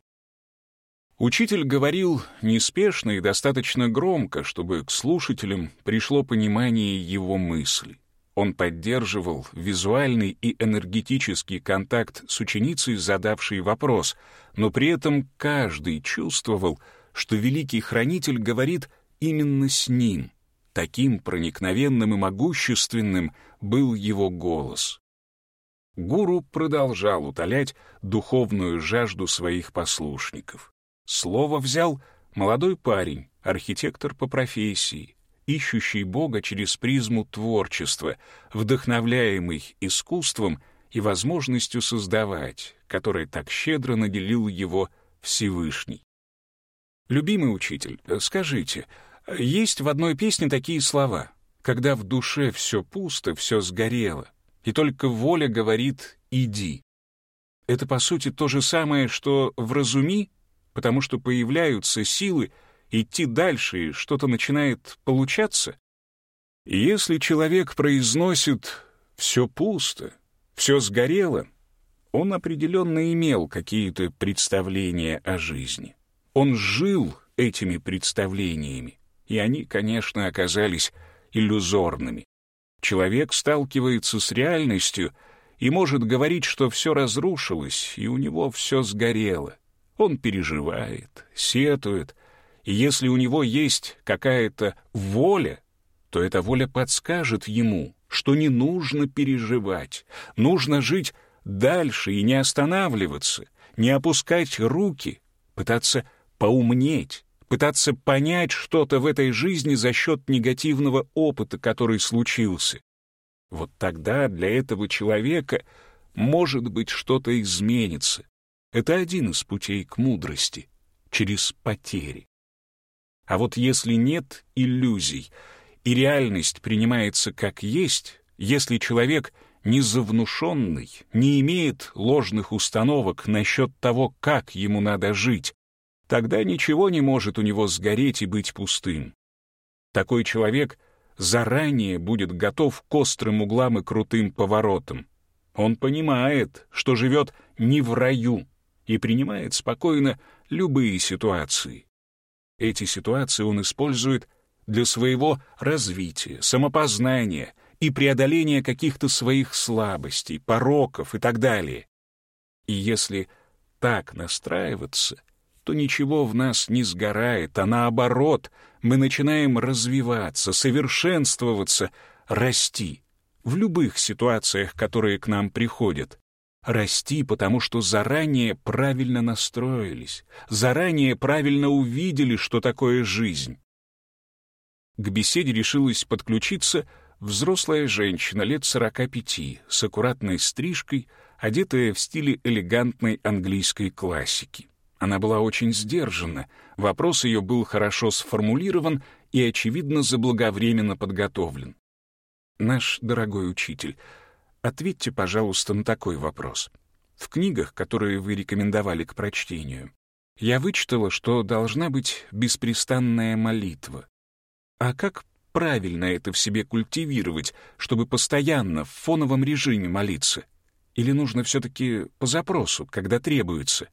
Учитель говорил неспешно и достаточно громко, чтобы к слушателям пришло понимание его мысли. Он поддерживал визуальный и энергетический контакт с ученицей, задавшей вопрос, но при этом каждый чувствовал, что великий хранитель говорит именно с ним. Таким проникновенным и могущественным был его голос. Гуру продолжал утолять духовную жажду своих послушников. Слово взял молодой парень, архитектор по профессии, ищущий Бога через призму творчества, вдохновляемый искусством и возможностью создавать, которой так щедро наделил его Всевышний. «Любимый учитель, скажите, есть в одной песне такие слова: «Когда в душе все пусто, все сгорело, и только воля говорит «иди». Это, по сути, то же самое, что «вразуми», потому что появляются силы идти дальше, и что-то начинает получаться. И если человек произносит «все пусто», «все сгорело», он определенно имел какие-то представления о жизни. Он жил этими представлениями, и они, конечно, оказались иллюзорными. Человек сталкивается с реальностью и может говорить, что все разрушилось, и у него все сгорело. Он переживает, сетует, и если у него есть какая-то воля, то эта воля подскажет ему, что не нужно переживать, нужно жить дальше и не останавливаться, не опускать руки, пытаться поумнеть, пытаться понять что-то в этой жизни за счет негативного опыта, который случился. Вот тогда для этого человека, может быть, что-то изменится. Это один из путей к мудрости, через потери. А вот если нет иллюзий, и реальность принимается как есть, если человек не завнушенный, не имеет ложных установок насчет того, как ему надо жить, тогда ничего не может у него сгореть и быть пустым. Такой человек заранее будет готов к острым углам и крутым поворотам. Он понимает, что живет не в раю, и принимает спокойно любые ситуации. Эти ситуации он использует для своего развития, самопознания и преодоления каких-то своих слабостей, пороков и так далее. И если так настраиваться, то ничего в нас не сгорает, а наоборот, мы начинаем развиваться, совершенствоваться, расти в любых ситуациях, которые к нам приходят. Расти, потому что заранее правильно настроились, заранее правильно увидели, что такое жизнь. К беседе решилась подключиться взрослая женщина лет 45, с аккуратной стрижкой, одетая в стиле элегантной английской классики. Она была очень сдержана, вопрос ее был хорошо сформулирован и, очевидно, заблаговременно подготовлен. «Наш дорогой учитель, ответьте, пожалуйста, на такой вопрос. В книгах, которые вы рекомендовали к прочтению, я вычитала, что должна быть беспрестанная молитва. А как правильно это в себе культивировать, чтобы постоянно в фоновом режиме молиться? Или нужно все-таки по запросу, когда требуется?»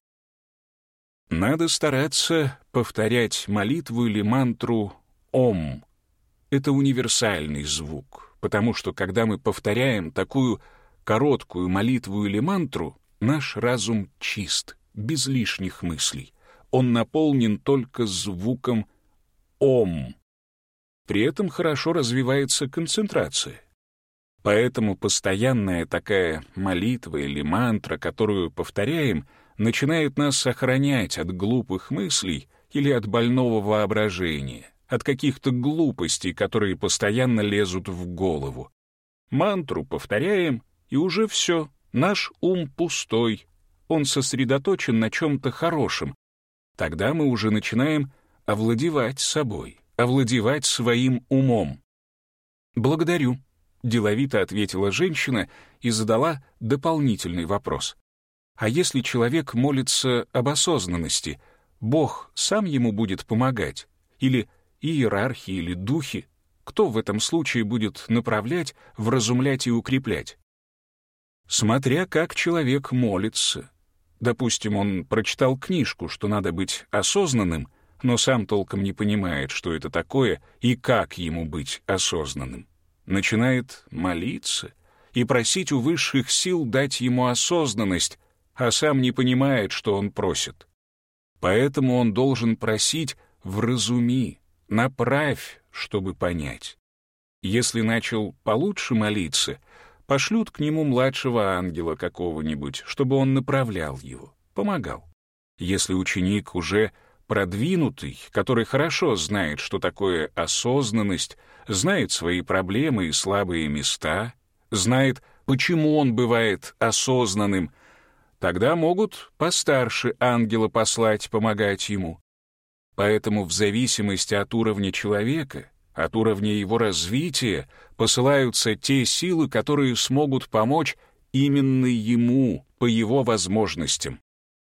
Надо стараться повторять молитву или мантру «Ом». Это универсальный звук, потому что, когда мы повторяем такую короткую молитву или мантру, наш разум чист, без лишних мыслей. Он наполнен только звуком «Ом». При этом хорошо развивается концентрация. Поэтому постоянная такая молитва или мантра, которую повторяем, начинает нас сохранять от глупых мыслей или от больного воображения, от каких-то глупостей, которые постоянно лезут в голову. Мантру повторяем, и уже все, наш ум пустой, он сосредоточен на чем-то хорошем. Тогда мы уже начинаем овладевать собой, овладевать своим умом. «Благодарю», — деловито ответила женщина и задала дополнительный вопрос. «А если человек молится об осознанности, Бог сам ему будет помогать? Или иерархи или духи? Кто в этом случае будет направлять, вразумлять и укреплять? Смотря как человек молится. Допустим, он прочитал книжку, что надо быть осознанным, но сам толком не понимает, что это такое и как ему быть осознанным. Начинает молиться и просить у высших сил дать ему осознанность, а сам не понимает, что он просит. Поэтому он должен просить «вразуми», «направь», чтобы понять. Если начал получше молиться, пошлют к нему младшего ангела какого-нибудь, чтобы он направлял его, помогал. Если ученик уже продвинутый, который хорошо знает, что такое осознанность, знает свои проблемы и слабые места, знает, почему он бывает осознанным, тогда могут постарше ангела послать помогать ему. Поэтому в зависимости от уровня человека, от уровня его развития, посылаются те силы, которые смогут помочь именно ему, по его возможностям.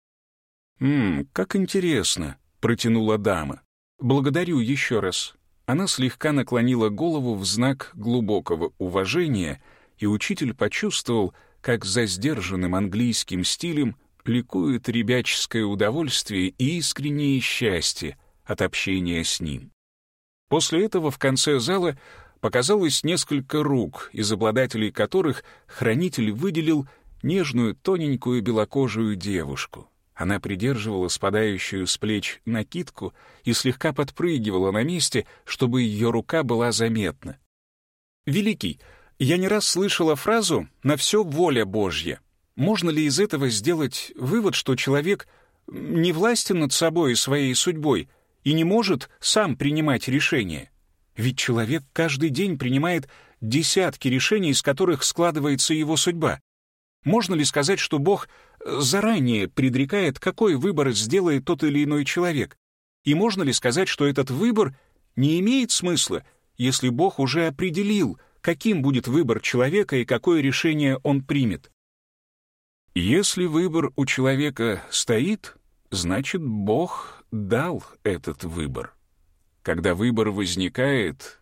Как интересно», — протянула дама. «Благодарю еще раз». Она слегка наклонила голову в знак глубокого уважения, и учитель почувствовал, как за сдержанным английским стилем ликует ребяческое удовольствие и искреннее счастье от общения с ним. После этого в конце зала показалось несколько рук, из обладателей которых хранитель выделил нежную тоненькую белокожую девушку. Она придерживала спадающую с плеч накидку и слегка подпрыгивала на месте, чтобы ее рука была заметна. «Великий, я не раз слышала фразу «на все воля Божья». Можно ли из этого сделать вывод, что человек не властен над собой и своей судьбой и не может сам принимать решения? Ведь человек каждый день принимает десятки решений, из которых складывается его судьба. Можно ли сказать, что Бог заранее предрекает, какой выбор сделает тот или иной человек? И можно ли сказать, что этот выбор не имеет смысла, если Бог уже определил, каким будет выбор человека и какое решение он примет? Если выбор у человека стоит, значит, Бог дал этот выбор. Когда выбор возникает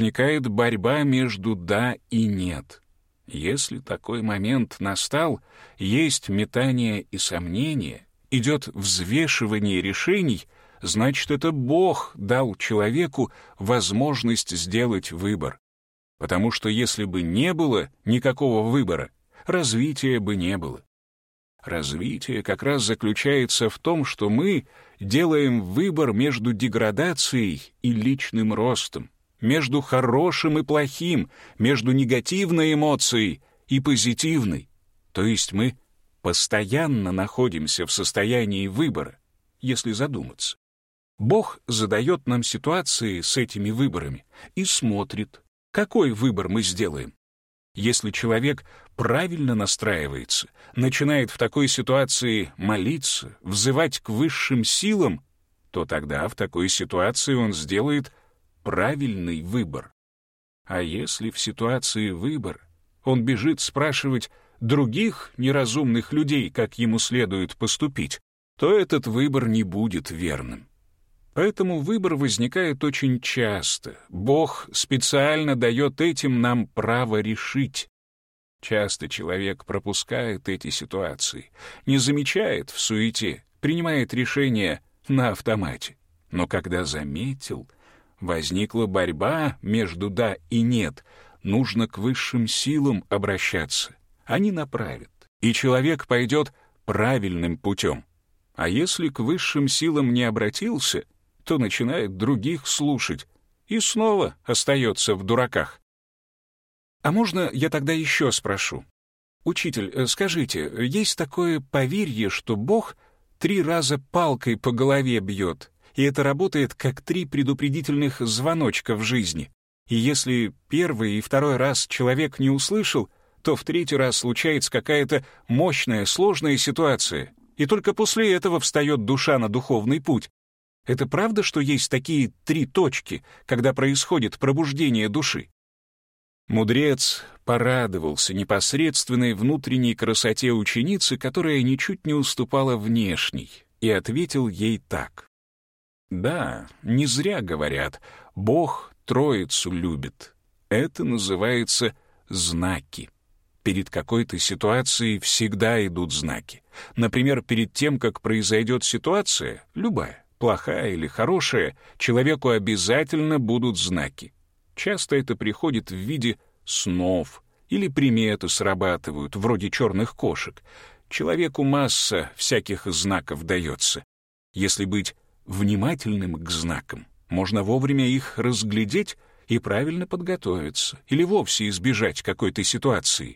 борьба между «да» и «нет». Если такой момент настал, есть метание и сомнение, идет взвешивание решений, значит, это Бог дал человеку возможность сделать выбор. Потому что если бы не было никакого выбора, развития бы не было. Развитие как раз заключается в том, что мы делаем выбор между деградацией и личным ростом, между хорошим и плохим, между негативной эмоцией и позитивной. То есть мы постоянно находимся в состоянии выбора, если задуматься. Бог задает нам ситуации с этими выборами и смотрит, какой выбор мы сделаем. Если человек правильно настраивается, начинает в такой ситуации молиться, взывать к высшим силам, то тогда в такой ситуации он сделает правильный выбор. А если в ситуации выбора он бежит спрашивать других неразумных людей, как ему следует поступить, то этот выбор не будет верным. Поэтому выбор возникает очень часто. Бог специально дает этим нам право решить. Часто человек пропускает эти ситуации, не замечает в суете, принимает решения на автомате. Но когда заметил, возникла борьба между «да» и «нет», нужно к высшим силам обращаться. Они направят, и человек пойдет правильным путем. А если к высшим силам не обратился, то начинает других слушать и снова остается в дураках. А можно я тогда еще спрошу? Учитель, скажите, есть такое поверье, что Бог 3 раза палкой по голове бьет, и это работает как 3 предупредительных звоночка в жизни. И если первый и второй раз человек не услышал, то в 3-й раз случается какая-то мощная, сложная ситуация, и только после этого встает душа на духовный путь. Это правда, что есть такие 3 точки, когда происходит пробуждение души? Мудрец порадовался непосредственной внутренней красоте ученицы, которая ничуть не уступала внешней, и ответил ей так. Да, не зря говорят, Бог Троицу любит. Это называется знаки. Перед какой-то ситуацией всегда идут знаки. Например, перед тем, как произойдет ситуация, любая, плохая или хорошая, человеку обязательно будут знаки. Часто это приходит в виде снов или приметы срабатывают, вроде черных кошек. Человеку масса всяких знаков дается. Если быть внимательным к знакам, можно вовремя их разглядеть и правильно подготовиться, или вовсе избежать какой-то ситуации.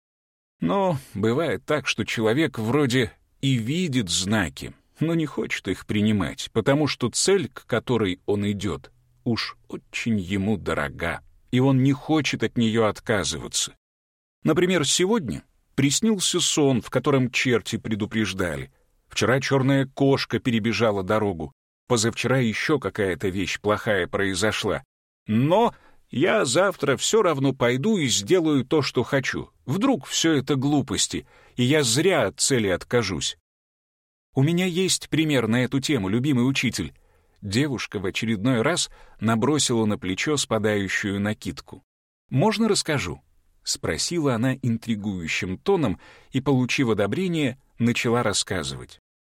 Но бывает так, что человек вроде и видит знаки, но не хочет их принимать, потому что цель, к которой он идет, уж очень ему дорога, и он не хочет от нее отказываться. Например, сегодня приснился сон, в котором черти предупреждали. Вчера черная кошка перебежала дорогу. Позавчера еще какая-то вещь плохая произошла. Но я завтра все равно пойду и сделаю то, что хочу. Вдруг все это глупости, и я зря от цели откажусь. У меня есть пример на эту тему, любимый учитель. Девушка в очередной раз набросила на плечо спадающую накидку. «Можно расскажу?» — спросила она интригующим тоном и, получив одобрение, начала рассказывать.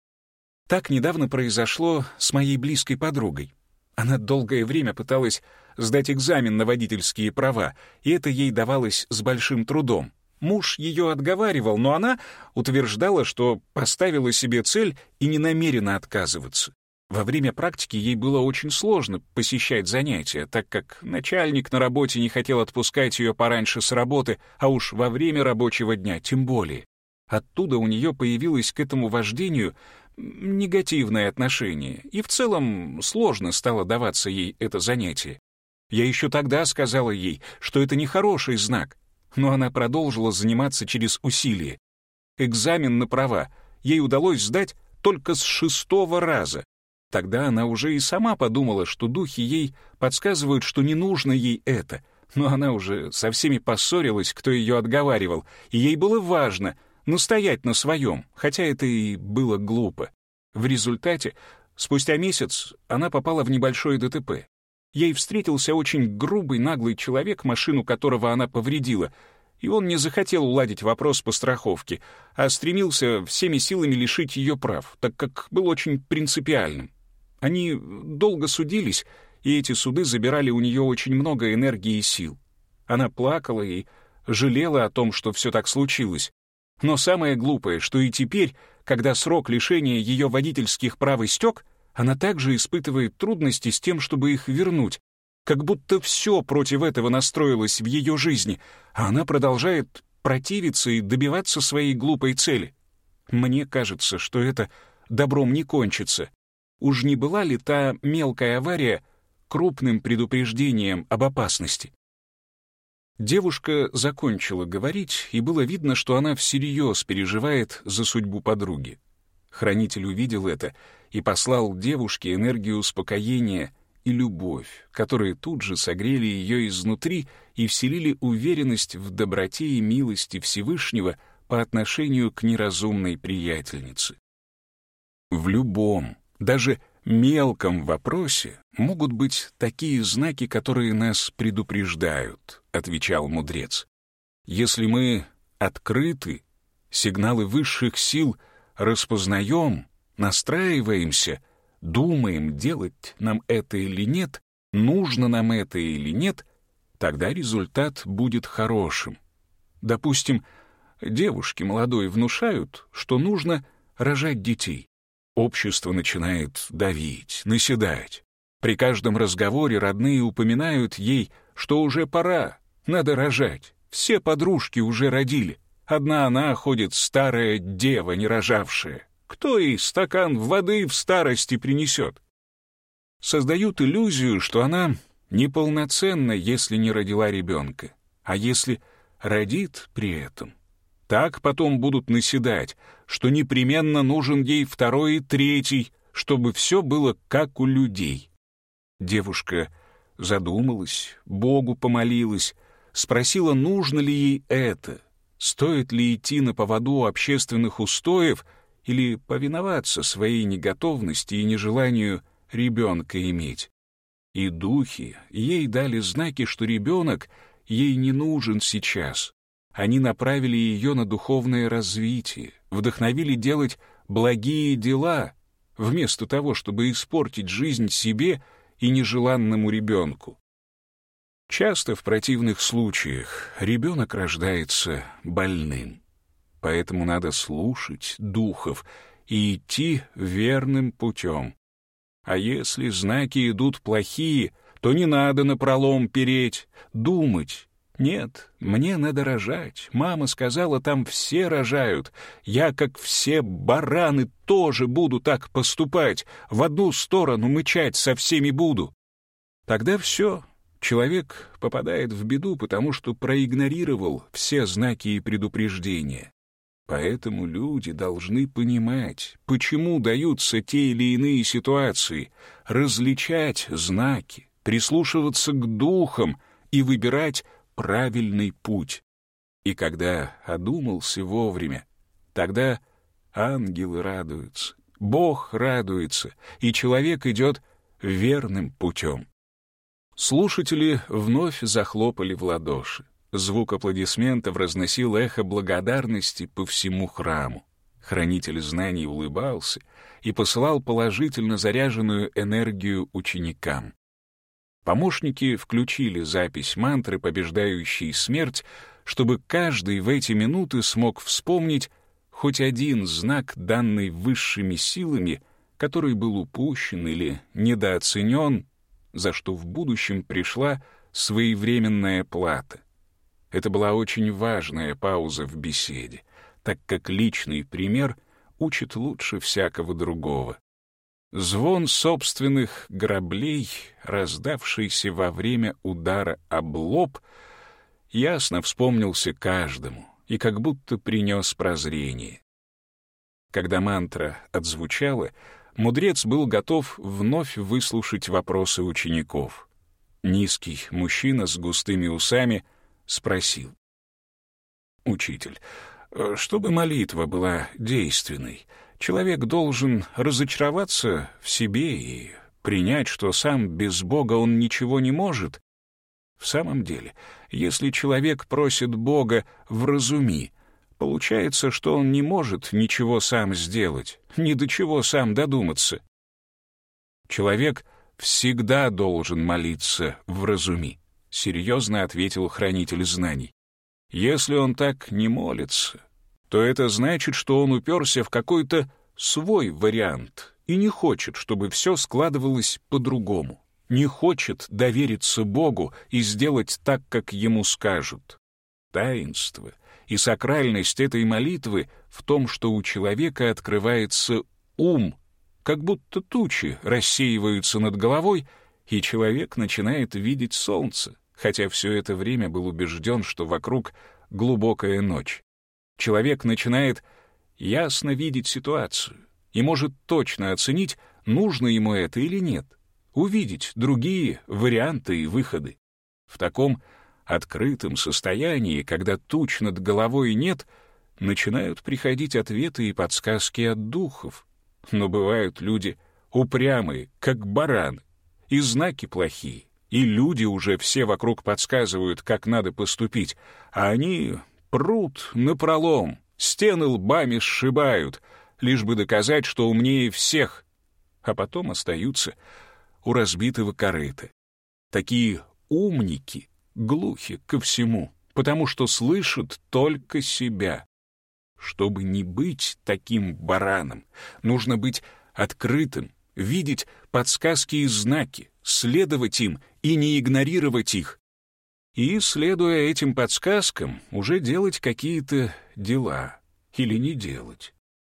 Так недавно произошло с моей близкой подругой. Она долгое время пыталась сдать экзамен на водительские права, и это ей давалось с большим трудом. Муж ее отговаривал, но она утверждала, что поставила себе цель и не намерена отказываться. Во время практики ей было очень сложно посещать занятия, так как начальник на работе не хотел отпускать ее пораньше с работы, а уж во время рабочего дня тем более. Оттуда у нее появилось к этому вождению негативное отношение, и в целом сложно стало даваться ей это занятие. Я еще тогда сказала ей, что это нехороший знак, но она продолжила заниматься через усилие. Экзамен на права ей удалось сдать только с 6-го раза. Тогда она уже и сама подумала, что духи ей подсказывают, что не нужно ей это, но она уже со всеми поссорилась, кто ее отговаривал, и ей было важно настоять на своем, хотя это и было глупо. В результате, спустя месяц, она попала в небольшое ДТП. Ей встретился очень грубый, наглый человек, машину которого она повредила, и он не захотел уладить вопрос по страховке, а стремился всеми силами лишить ее прав, так как был очень принципиальным. Они долго судились, и эти суды забирали у нее очень много энергии и сил. Она плакала и жалела о том, что все так случилось. Но самое глупое, что и теперь, когда срок лишения ее водительских прав истек, она также испытывает трудности с тем, чтобы их вернуть, как будто все против этого настроилось в ее жизни, а она продолжает противиться и добиваться своей глупой цели. Мне кажется, что это добром не кончится. Уж не была ли та мелкая авария крупным предупреждением об опасности? Девушка закончила говорить, и было видно, что она всерьез переживает за судьбу подруги. Хранитель увидел это и послал девушке энергию успокоения и любовь, которые тут же согрели ее изнутри и вселили уверенность в доброте и милости Всевышнего по отношению к неразумной приятельнице. В любом, даже мелком вопросе могут быть такие знаки, которые нас предупреждают, отвечал мудрец. Если мы открыты, сигналы высших сил распознаем, настраиваемся, думаем, делать нам это или нет, нужно нам это или нет, тогда результат будет хорошим. Допустим, девушки молодой внушают, что нужно рожать детей. Общество начинает давить, наседать. При каждом разговоре родные упоминают ей, что уже пора, надо рожать. Все подружки уже родили. Одна она ходит старая дева, не рожавшая. Кто ей стакан воды в старости принесет? Создают иллюзию, что она неполноценна, если не родила ребенка. А если родит при этом? Так потом будут наседать, что непременно нужен ей второй и третий, чтобы все было как у людей. Девушка задумалась, Богу помолилась, спросила, нужно ли ей это, стоит ли идти на поводу общественных устоев или повиноваться своей неготовности и нежеланию ребенка иметь. И духи ей дали знаки, что ребенок ей не нужен сейчас. Они направили ее на духовное развитие, вдохновили делать благие дела, вместо того, чтобы испортить жизнь себе и нежеланному ребенку. Часто в противных случаях ребенок рождается больным. Поэтому надо слушать духов и идти верным путем. А если знаки идут плохие, то не надо напролом переть, думать. Нет, мне надо рожать. Мама сказала, там все рожают. Я, как все бараны, тоже буду так поступать. В одну сторону мычать со всеми буду. Тогда все. Человек попадает в беду, потому что проигнорировал все знаки и предупреждения. Поэтому люди должны понимать, почему даются те или иные ситуации, различать знаки, прислушиваться к духам и выбирать правильный путь. И когда одумался вовремя, тогда ангелы радуются, Бог радуется, и человек идет верным путем. Слушатели вновь захлопали в ладоши. Звук аплодисментов разносил эхо благодарности по всему храму. Хранитель знаний улыбался и посылал положительно заряженную энергию ученикам. Помощники включили запись мантры, побеждающей смерть, чтобы каждый в эти минуты смог вспомнить хоть один знак, данный высшими силами, который был упущен или недооценен, за что в будущем пришла своевременная плата. Это была очень важная пауза в беседе, так как личный пример учит лучше всякого другого. Звон собственных граблей, раздавшийся во время удара об лоб, ясно вспомнился каждому и как будто принес прозрение. Когда мантра отзвучала, мудрец был готов вновь выслушать вопросы учеников. Низкий мужчина с густыми усами спросил: «Учитель, чтобы молитва была действенной, человек должен разочароваться в себе и принять, что сам без Бога он ничего не может? В самом деле, если человек просит Бога вразуми, получается, что он не может ничего сам сделать, ни до чего сам додуматься. Человек всегда должен молиться вразуми», — серьезно ответил хранитель знаний. «Если он так не молится, то это значит, что он уперся в какой-то свой вариант и не хочет, чтобы все складывалось по-другому, не хочет довериться Богу и сделать так, как ему скажут. Таинство и сакральность этой молитвы в том, что у человека открывается ум, как будто тучи рассеиваются над головой, и человек начинает видеть солнце, хотя все это время был убежден, что вокруг глубокая ночь. Человек начинает ясно видеть ситуацию и может точно оценить, нужно ему это или нет, увидеть другие варианты и выходы. В таком открытом состоянии, когда туч над головой нет, начинают приходить ответы и подсказки от духов. Но бывают люди упрямые, как бараны, и знаки плохие, и люди уже все вокруг подсказывают, как надо поступить, а они прут напролом, стены лбами сшибают, лишь бы доказать, что умнее всех, а потом остаются у разбитого корыта. Такие умники глухи ко всему, потому что слышат только себя. Чтобы не быть таким бараном, нужно быть открытым, видеть подсказки и знаки, следовать им и не игнорировать их. И, следуя этим подсказкам, уже делать какие-то дела или не делать.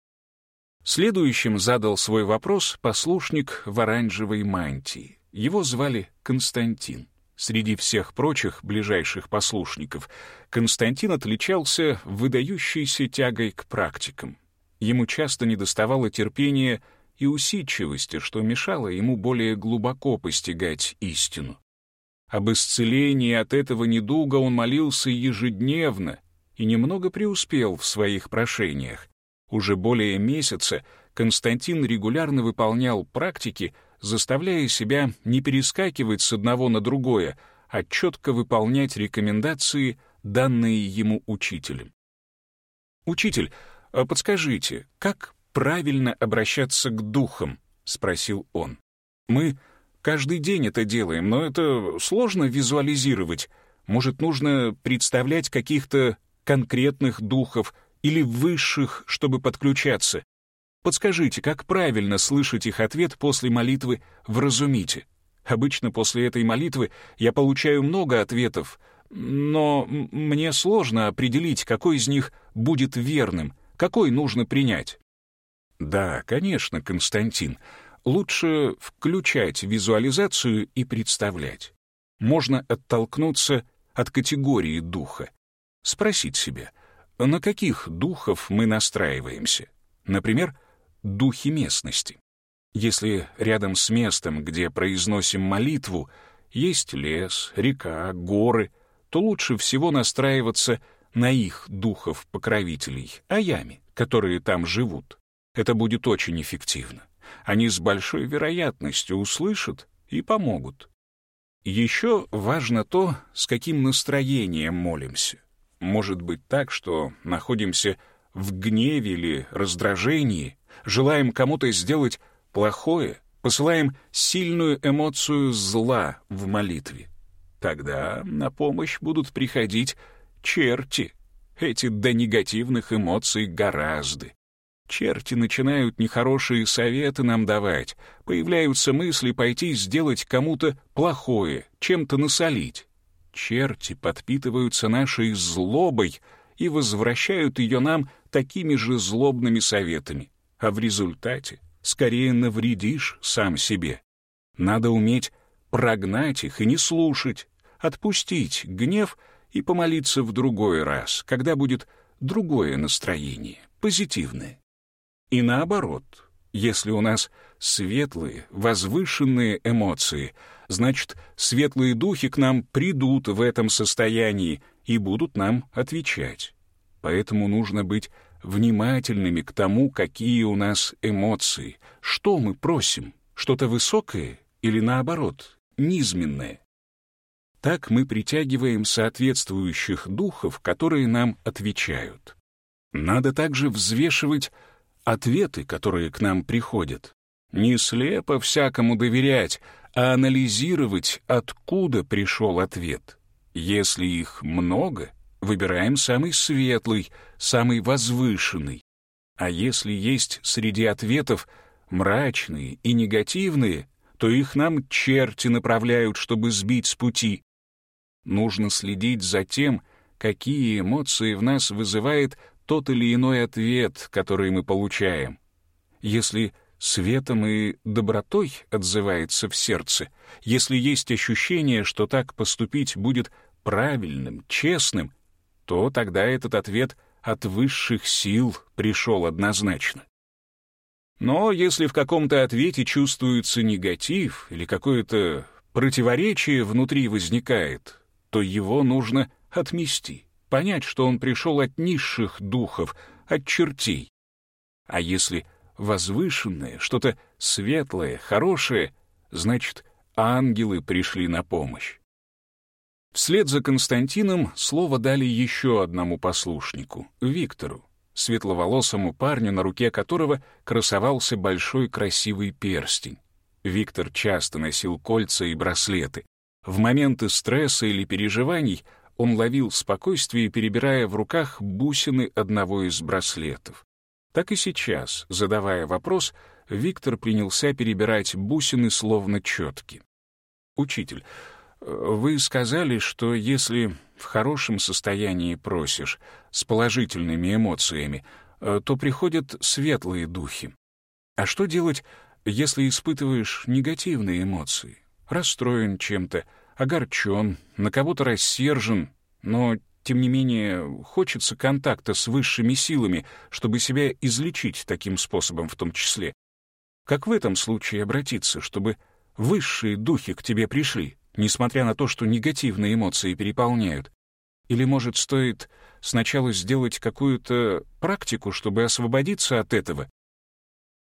Следующим задал свой вопрос послушник в оранжевой мантии. Его звали Константин. Среди всех прочих ближайших послушников Константин отличался выдающейся тягой к практикам. Ему часто недоставало терпения и усидчивости, что мешало ему более глубоко постигать истину. Об исцелении от этого недуга он молился ежедневно и немного преуспел в своих прошениях. Уже более месяца Константин регулярно выполнял практики, заставляя себя не перескакивать с одного на другое, а четко выполнять рекомендации, данные ему учителем. «Учитель, а подскажите, как правильно обращаться к духам?» — спросил он. «Мы каждый день это делаем, но это сложно визуализировать. Может, нужно представлять каких-то конкретных духов или высших, чтобы подключаться? Подскажите, как правильно слышать их ответ после молитвы «вразумите»? Обычно после этой молитвы я получаю много ответов, но мне сложно определить, какой из них будет верным, какой нужно принять». Да, конечно, Константин, лучше включать визуализацию и представлять. Можно оттолкнуться от категории духа. Спросить себя, на каких духов мы настраиваемся? Например, духи местности. Если рядом с местом, где произносим молитву, есть лес, река, горы, то лучше всего настраиваться на их духов-покровителей, аями, которые там живут. Это будет очень эффективно. Они с большой вероятностью услышат и помогут. Еще важно то, с каким настроением молимся. Может быть так, что находимся в гневе или раздражении, желаем кому-то сделать плохое, посылаем сильную эмоцию зла в молитве. Тогда на помощь будут приходить черти. Эти до негативных эмоций гораздо. Черти начинают нехорошие советы нам давать, появляются мысли пойти сделать кому-то плохое, чем-то насолить. Черти подпитываются нашей злобой и возвращают ее нам такими же злобными советами, а в результате скорее навредишь сам себе. Надо уметь прогнать их и не слушать, отпустить гнев и помолиться в другой раз, когда будет другое настроение, позитивное. И наоборот, если у нас светлые, возвышенные эмоции, значит, светлые духи к нам придут в этом состоянии и будут нам отвечать. Поэтому нужно быть внимательными к тому, какие у нас эмоции, что мы просим, что-то высокое или, наоборот, низменное. Так мы притягиваем соответствующих духов, которые нам отвечают. Надо также взвешивать ответы, которые к нам приходят. Не слепо всякому доверять, а анализировать, откуда пришел ответ. Если их много, выбираем самый светлый, самый возвышенный. А если есть среди ответов мрачные и негативные, то их нам черти направляют, чтобы сбить с пути. Нужно следить за тем, какие эмоции в нас вызывает тот или иной ответ, который мы получаем. Если светом и добротой отзывается в сердце, если есть ощущение, что так поступить будет правильным, честным, то тогда этот ответ от высших сил пришел однозначно. Но если в каком-то ответе чувствуется негатив или какое-то противоречие внутри возникает, то его нужно отмести, понять, что он пришел от низших духов, от чертей. А если возвышенное, что-то светлое, хорошее, значит, ангелы пришли на помощь. Вслед за Константином слово дали еще одному послушнику, Виктору, светловолосому парню, на руке которого красовался большой красивый перстень. Виктор часто носил кольца и браслеты. В моменты стресса или переживаний он ловил спокойствие, перебирая в руках бусины одного из браслетов. Так и сейчас, задавая вопрос, Виктор принялся перебирать бусины словно четки. «Учитель, вы сказали, что если в хорошем состоянии просишь, с положительными эмоциями, то приходят светлые духи. А что делать, если испытываешь негативные эмоции? Расстроен чем-то, огорчен, на кого-то рассержен, но, тем не менее, хочется контакта с высшими силами, чтобы себя излечить таким способом в том числе. Как в этом случае обратиться, чтобы высшие духи к тебе пришли, несмотря на то, что негативные эмоции переполняют? Или, может, стоит сначала сделать какую-то практику, чтобы освободиться от этого?»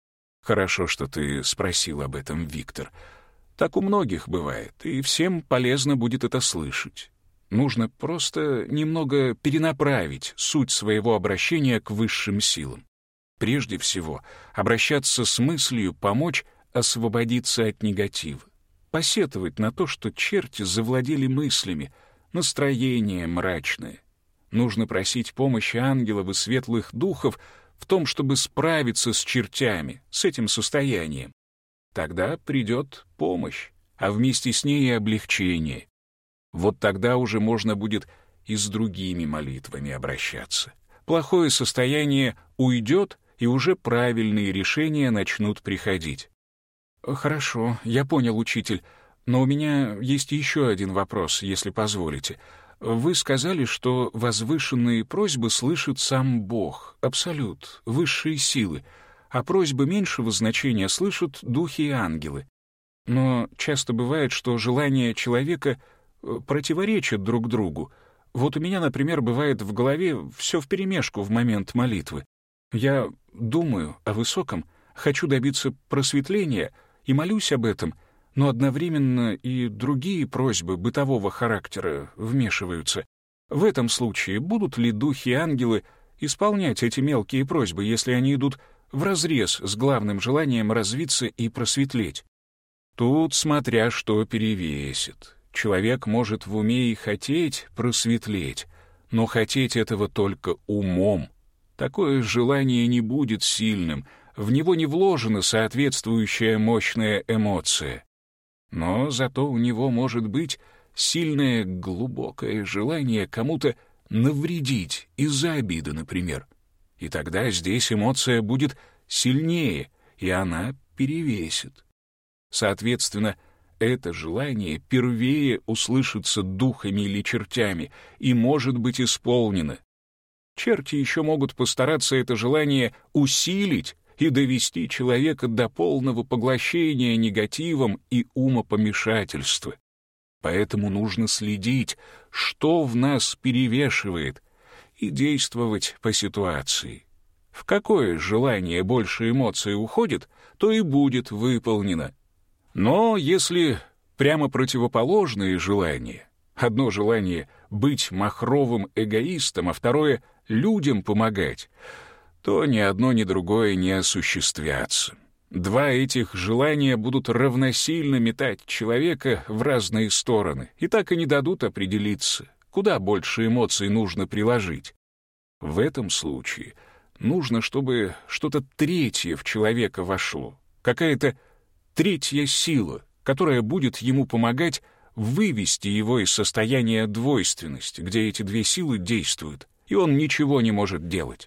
Хорошо, что ты спросил об этом, Виктор. Так у многих бывает, и всем полезно будет это слышать. Нужно просто немного перенаправить суть своего обращения к высшим силам. Прежде всего, обращаться с мыслью помочь освободиться от негатива. Посетовать на то, что черти завладели мыслями, настроение мрачное. Нужно просить помощи ангелов и светлых духов в том, чтобы справиться с чертями, с этим состоянием. Тогда придет помощь, а вместе с ней и облегчение. Вот тогда уже можно будет и с другими молитвами обращаться. Плохое состояние уйдет, и уже правильные решения начнут приходить. «Хорошо, я понял, учитель, но у меня есть еще один вопрос, если позволите. Вы сказали, что возвышенные просьбы слышит сам Бог, Абсолют, высшие силы, а просьбы меньшего значения слышат духи и ангелы. Но часто бывает, что желания человека противоречат друг другу. Вот у меня, например, бывает в голове все вперемешку в момент молитвы. Я думаю о высоком, хочу добиться просветления и молюсь об этом, но одновременно и другие просьбы бытового характера вмешиваются. В этом случае будут ли духи и ангелы исполнять эти мелкие просьбы, если они идут вразрез с главным желанием развиться и просветлеть? Тут смотря что перевесит. Человек может в уме и хотеть просветлеть, но хотеть этого только умом. Такое желание не будет сильным, в него не вложена соответствующая мощная эмоция. Но зато у него может быть сильное глубокое желание кому-то навредить из-за обиды, например. И тогда здесь эмоция будет сильнее, и она перевесит. Соответственно, это желание первее услышится духами или чертями и может быть исполнено. Черти еще могут постараться это желание усилить и довести человека до полного поглощения негативом и умопомешательства. Поэтому нужно следить, что в нас перевешивает, и действовать по ситуации. В какое желание больше эмоций уходит, то и будет выполнено. Но если прямо противоположные желания, одно желание быть махровым эгоистом, а второе — людям помогать, то ни одно, ни другое не осуществятся. Два этих желания будут равносильно метать человека в разные стороны и так и не дадут определиться, куда больше эмоций нужно приложить. В этом случае нужно, чтобы что-то третье в человека вошло, какая-то третья сила, которая будет ему помогать вывести его из состояния двойственности, где эти две силы действуют, и он ничего не может делать.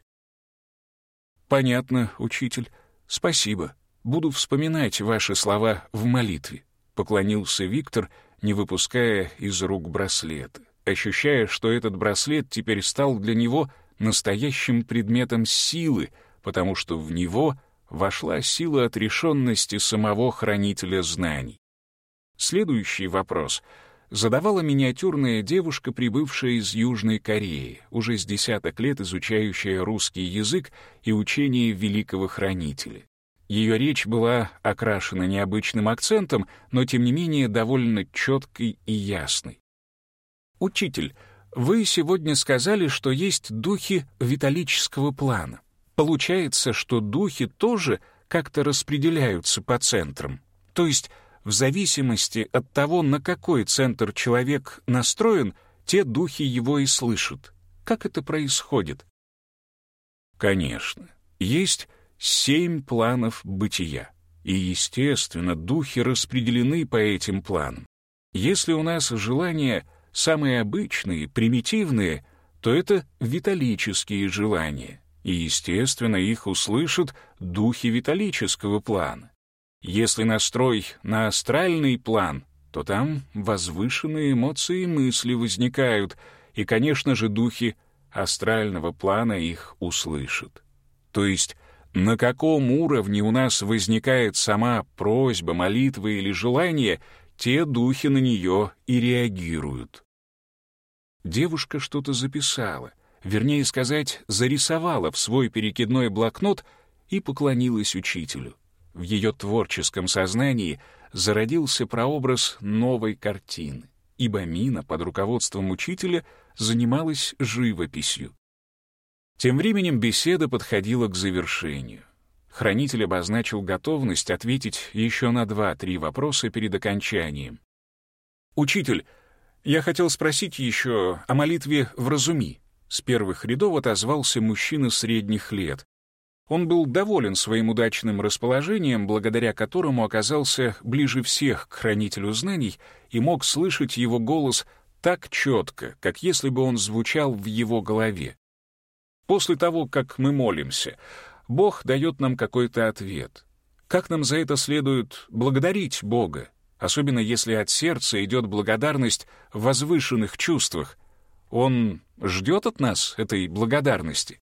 «Понятно, учитель. Спасибо. Буду вспоминать ваши слова в молитве», — поклонился Виктор, не выпуская из рук браслета, ощущая, что этот браслет теперь стал для него настоящим предметом силы, потому что в него вошла сила отрешенности самого хранителя знаний. Следующий вопрос задавала миниатюрная девушка, прибывшая из Южной Кореи, уже с десяток лет изучающая русский язык и учение великого хранителя. Ее речь была окрашена необычным акцентом, но тем не менее довольно четкой и ясной. «Учитель, вы сегодня сказали, что есть духи виталического плана. Получается, что духи тоже как-то распределяются по центрам. То есть в зависимости от того, на какой центр человек настроен, те духи его и слышат. Как это происходит?» Конечно, есть 7 планов бытия, и, естественно, духи распределены по этим планам. Если у нас желания самые обычные, примитивные, то это виталические желания, и, естественно, их услышат духи виталического плана. Если настрой на астральный план, то там возвышенные эмоции и мысли возникают, и, конечно же, духи астрального плана их услышат. То есть на каком уровне у нас возникает сама просьба, молитва или желание, те духи на нее и реагируют. Девушка что-то записала, вернее сказать, зарисовала в свой перекидной блокнот и поклонилась учителю. в ее творческом сознании зародился прообраз новой картины, ибо Мина под руководством учителя занималась живописью. Тем временем беседа подходила к завершению. Хранитель обозначил готовность ответить еще на 2-3 вопроса перед окончанием. «Учитель, я хотел спросить еще о молитве «Вразуми». С первых рядов отозвался мужчина средних лет. Он был доволен своим удачным расположением, благодаря которому оказался ближе всех к хранителю знаний и мог слышать его голос так четко, как если бы он звучал в его голове. После того, как мы молимся, Бог дает нам какой-то ответ. Как нам за это следует благодарить Бога, особенно если от сердца идет благодарность в возвышенных чувствах? Он ждет от нас этой благодарности.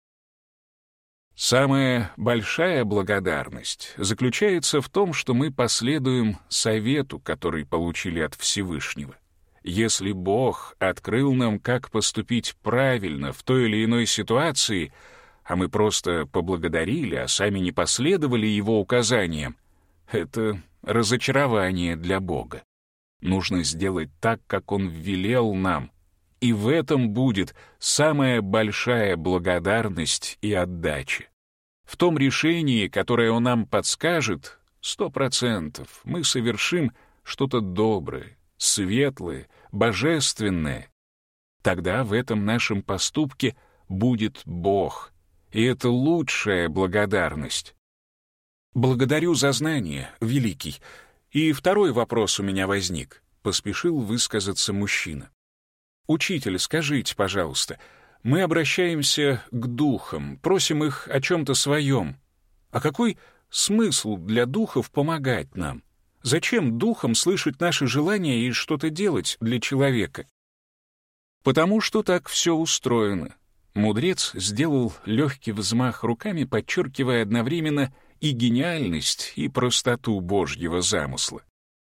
Самая большая благодарность заключается в том, что мы последуем совету, который получили от Всевышнего. Если Бог открыл нам, как поступить правильно в той или иной ситуации, а мы просто поблагодарили, а сами не последовали Его указаниям, это разочарование для Бога. Нужно сделать так, как Он велел нам, и в этом будет самая большая благодарность и отдача. В том решении, которое Он нам подскажет, 100% мы совершим что-то доброе, светлое, божественное. Тогда в этом нашем поступке будет Бог, и это лучшая благодарность. Благодарю за знание, Великий. И второй вопрос у меня возник, поспешил высказаться мужчина. «Учитель, скажите, пожалуйста, мы обращаемся к духам, просим их о чем-то своем. А какой смысл для духов помогать нам? Зачем духам слышать наши желания и что-то делать для человека?» «Потому что так все устроено». Мудрец сделал легкий взмах руками, подчеркивая одновременно и гениальность, и простоту Божьего замысла.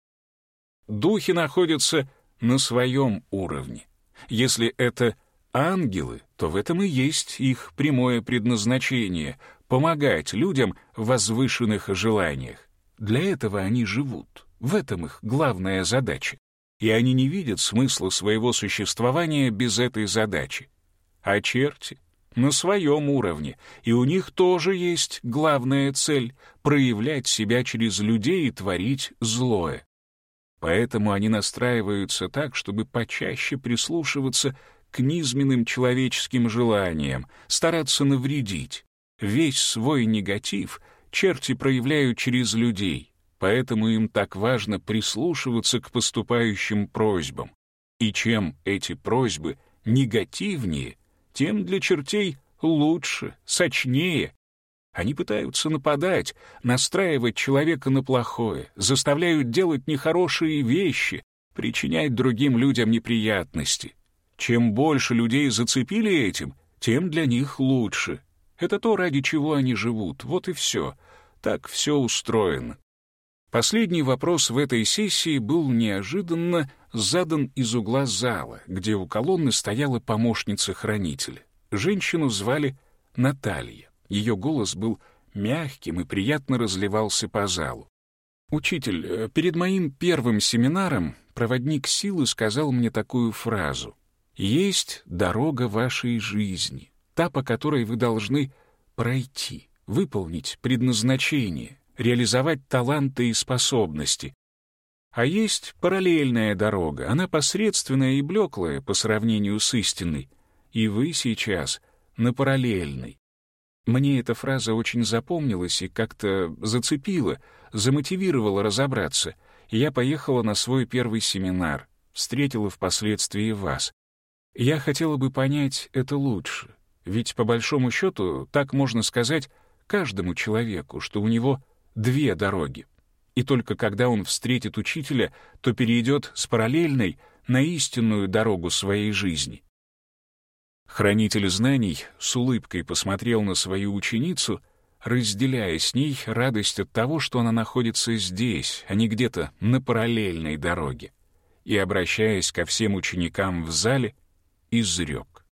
Духи находятся на своем уровне. Если это ангелы, то в этом и есть их прямое предназначение — помогать людям в возвышенных желаниях. Для этого они живут, в этом их главная задача. И они не видят смысла своего существования без этой задачи. А черти на своем уровне, и у них тоже есть главная цель — проявлять себя через людей и творить злое. Поэтому они настраиваются так, чтобы почаще прислушиваться к низменным человеческим желаниям, стараться навредить. Весь свой негатив черти проявляют через людей, поэтому им так важно прислушиваться к поступающим просьбам. И чем эти просьбы негативнее, тем для чертей лучше, сочнее. Они пытаются нападать, настраивать человека на плохое, заставляют делать нехорошие вещи, причинять другим людям неприятности. Чем больше людей зацепили этим, тем для них лучше. Это то, ради чего они живут, вот и все. Так все устроено. Последний вопрос в этой сессии был неожиданно задан из угла зала, где у колонны стояла помощница хранителя. Женщину звали Наталья. Ее голос был мягким и приятно разливался по залу. «Учитель, перед моим первым семинаром проводник силы сказал мне такую фразу: «Есть дорога вашей жизни, та, по которой вы должны пройти, выполнить предназначение, реализовать таланты и способности. А есть параллельная дорога, она посредственная и блеклая по сравнению с истинной, и вы сейчас на параллельной». Мне эта фраза очень запомнилась и как-то зацепила, замотивировала разобраться, и я поехала на свой первый семинар, встретила впоследствии вас. Я хотела бы понять это лучше, ведь по большому счету так можно сказать каждому человеку, что у него две дороги, и только когда он встретит учителя, то перейдет с параллельной на истинную дорогу своей жизни. Хранитель знаний с улыбкой посмотрел на свою ученицу, разделяя с ней радость от того, что она находится здесь, а не где-то на параллельной дороге, и, обращаясь ко всем ученикам в зале, изрек: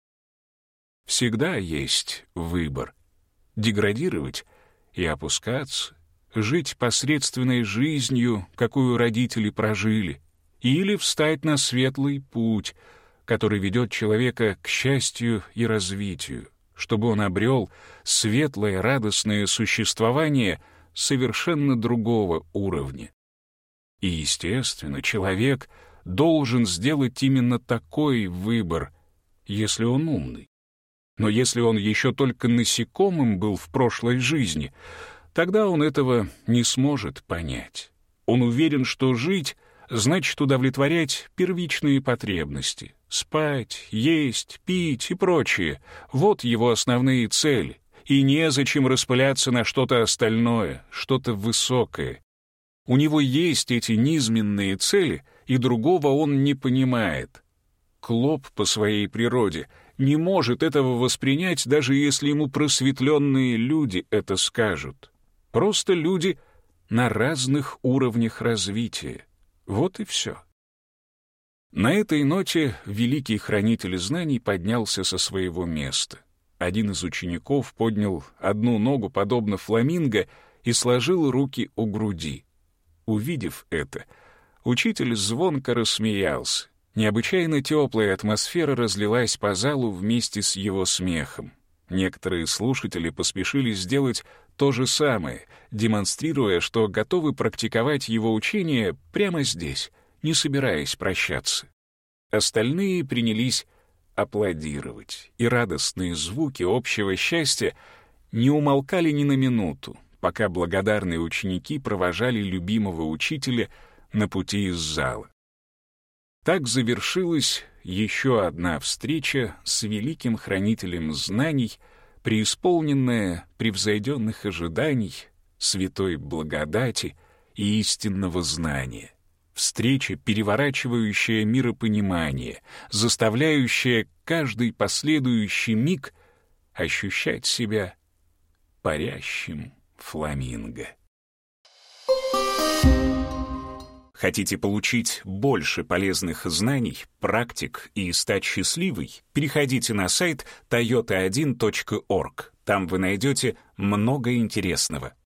всегда есть выбор — деградировать и опускаться, жить посредственной жизнью, какую родители прожили, или встать на светлый путь, который ведет человека к счастью и развитию, чтобы он обрел светлое, радостное существование совершенно другого уровня. И, естественно, человек должен сделать именно такой выбор, если он умный. Но если он еще только насекомым был в прошлой жизни, тогда он этого не сможет понять. Он уверен, что жить значит удовлетворять первичные потребности. Спать, есть, пить и прочее. Вот его основные цели. И незачем распыляться на что-то остальное, что-то высокое. У него есть эти низменные цели, и другого он не понимает. Клоп по своей природе не может этого воспринять, даже если ему просветленные люди это скажут. Просто люди на разных уровнях развития. Вот и все. На этой ноте великий хранитель знаний поднялся со своего места. Один из учеников поднял одну ногу, подобно фламинго, и сложил руки у груди. Увидев это, учитель звонко рассмеялся. Необычайно теплая атмосфера разлилась по залу вместе с его смехом. Некоторые слушатели поспешили сделать то же самое, демонстрируя, что готовы практиковать его учение прямо здесь, не собираясь прощаться. Остальные принялись аплодировать, и радостные звуки общего счастья не умолкали ни на минуту, пока благодарные ученики провожали любимого учителя на пути из зала. Так завершилась еще одна встреча с великим хранителем знаний, преисполненная превзойденных ожиданий, святой благодати и истинного знания. Встреча, переворачивающая миропонимание, заставляющая каждый последующий миг ощущать себя парящим фламинго. Хотите получить больше полезных знаний, практик и стать счастливой? Переходите на сайт toyota1.org. Там вы найдете много интересного.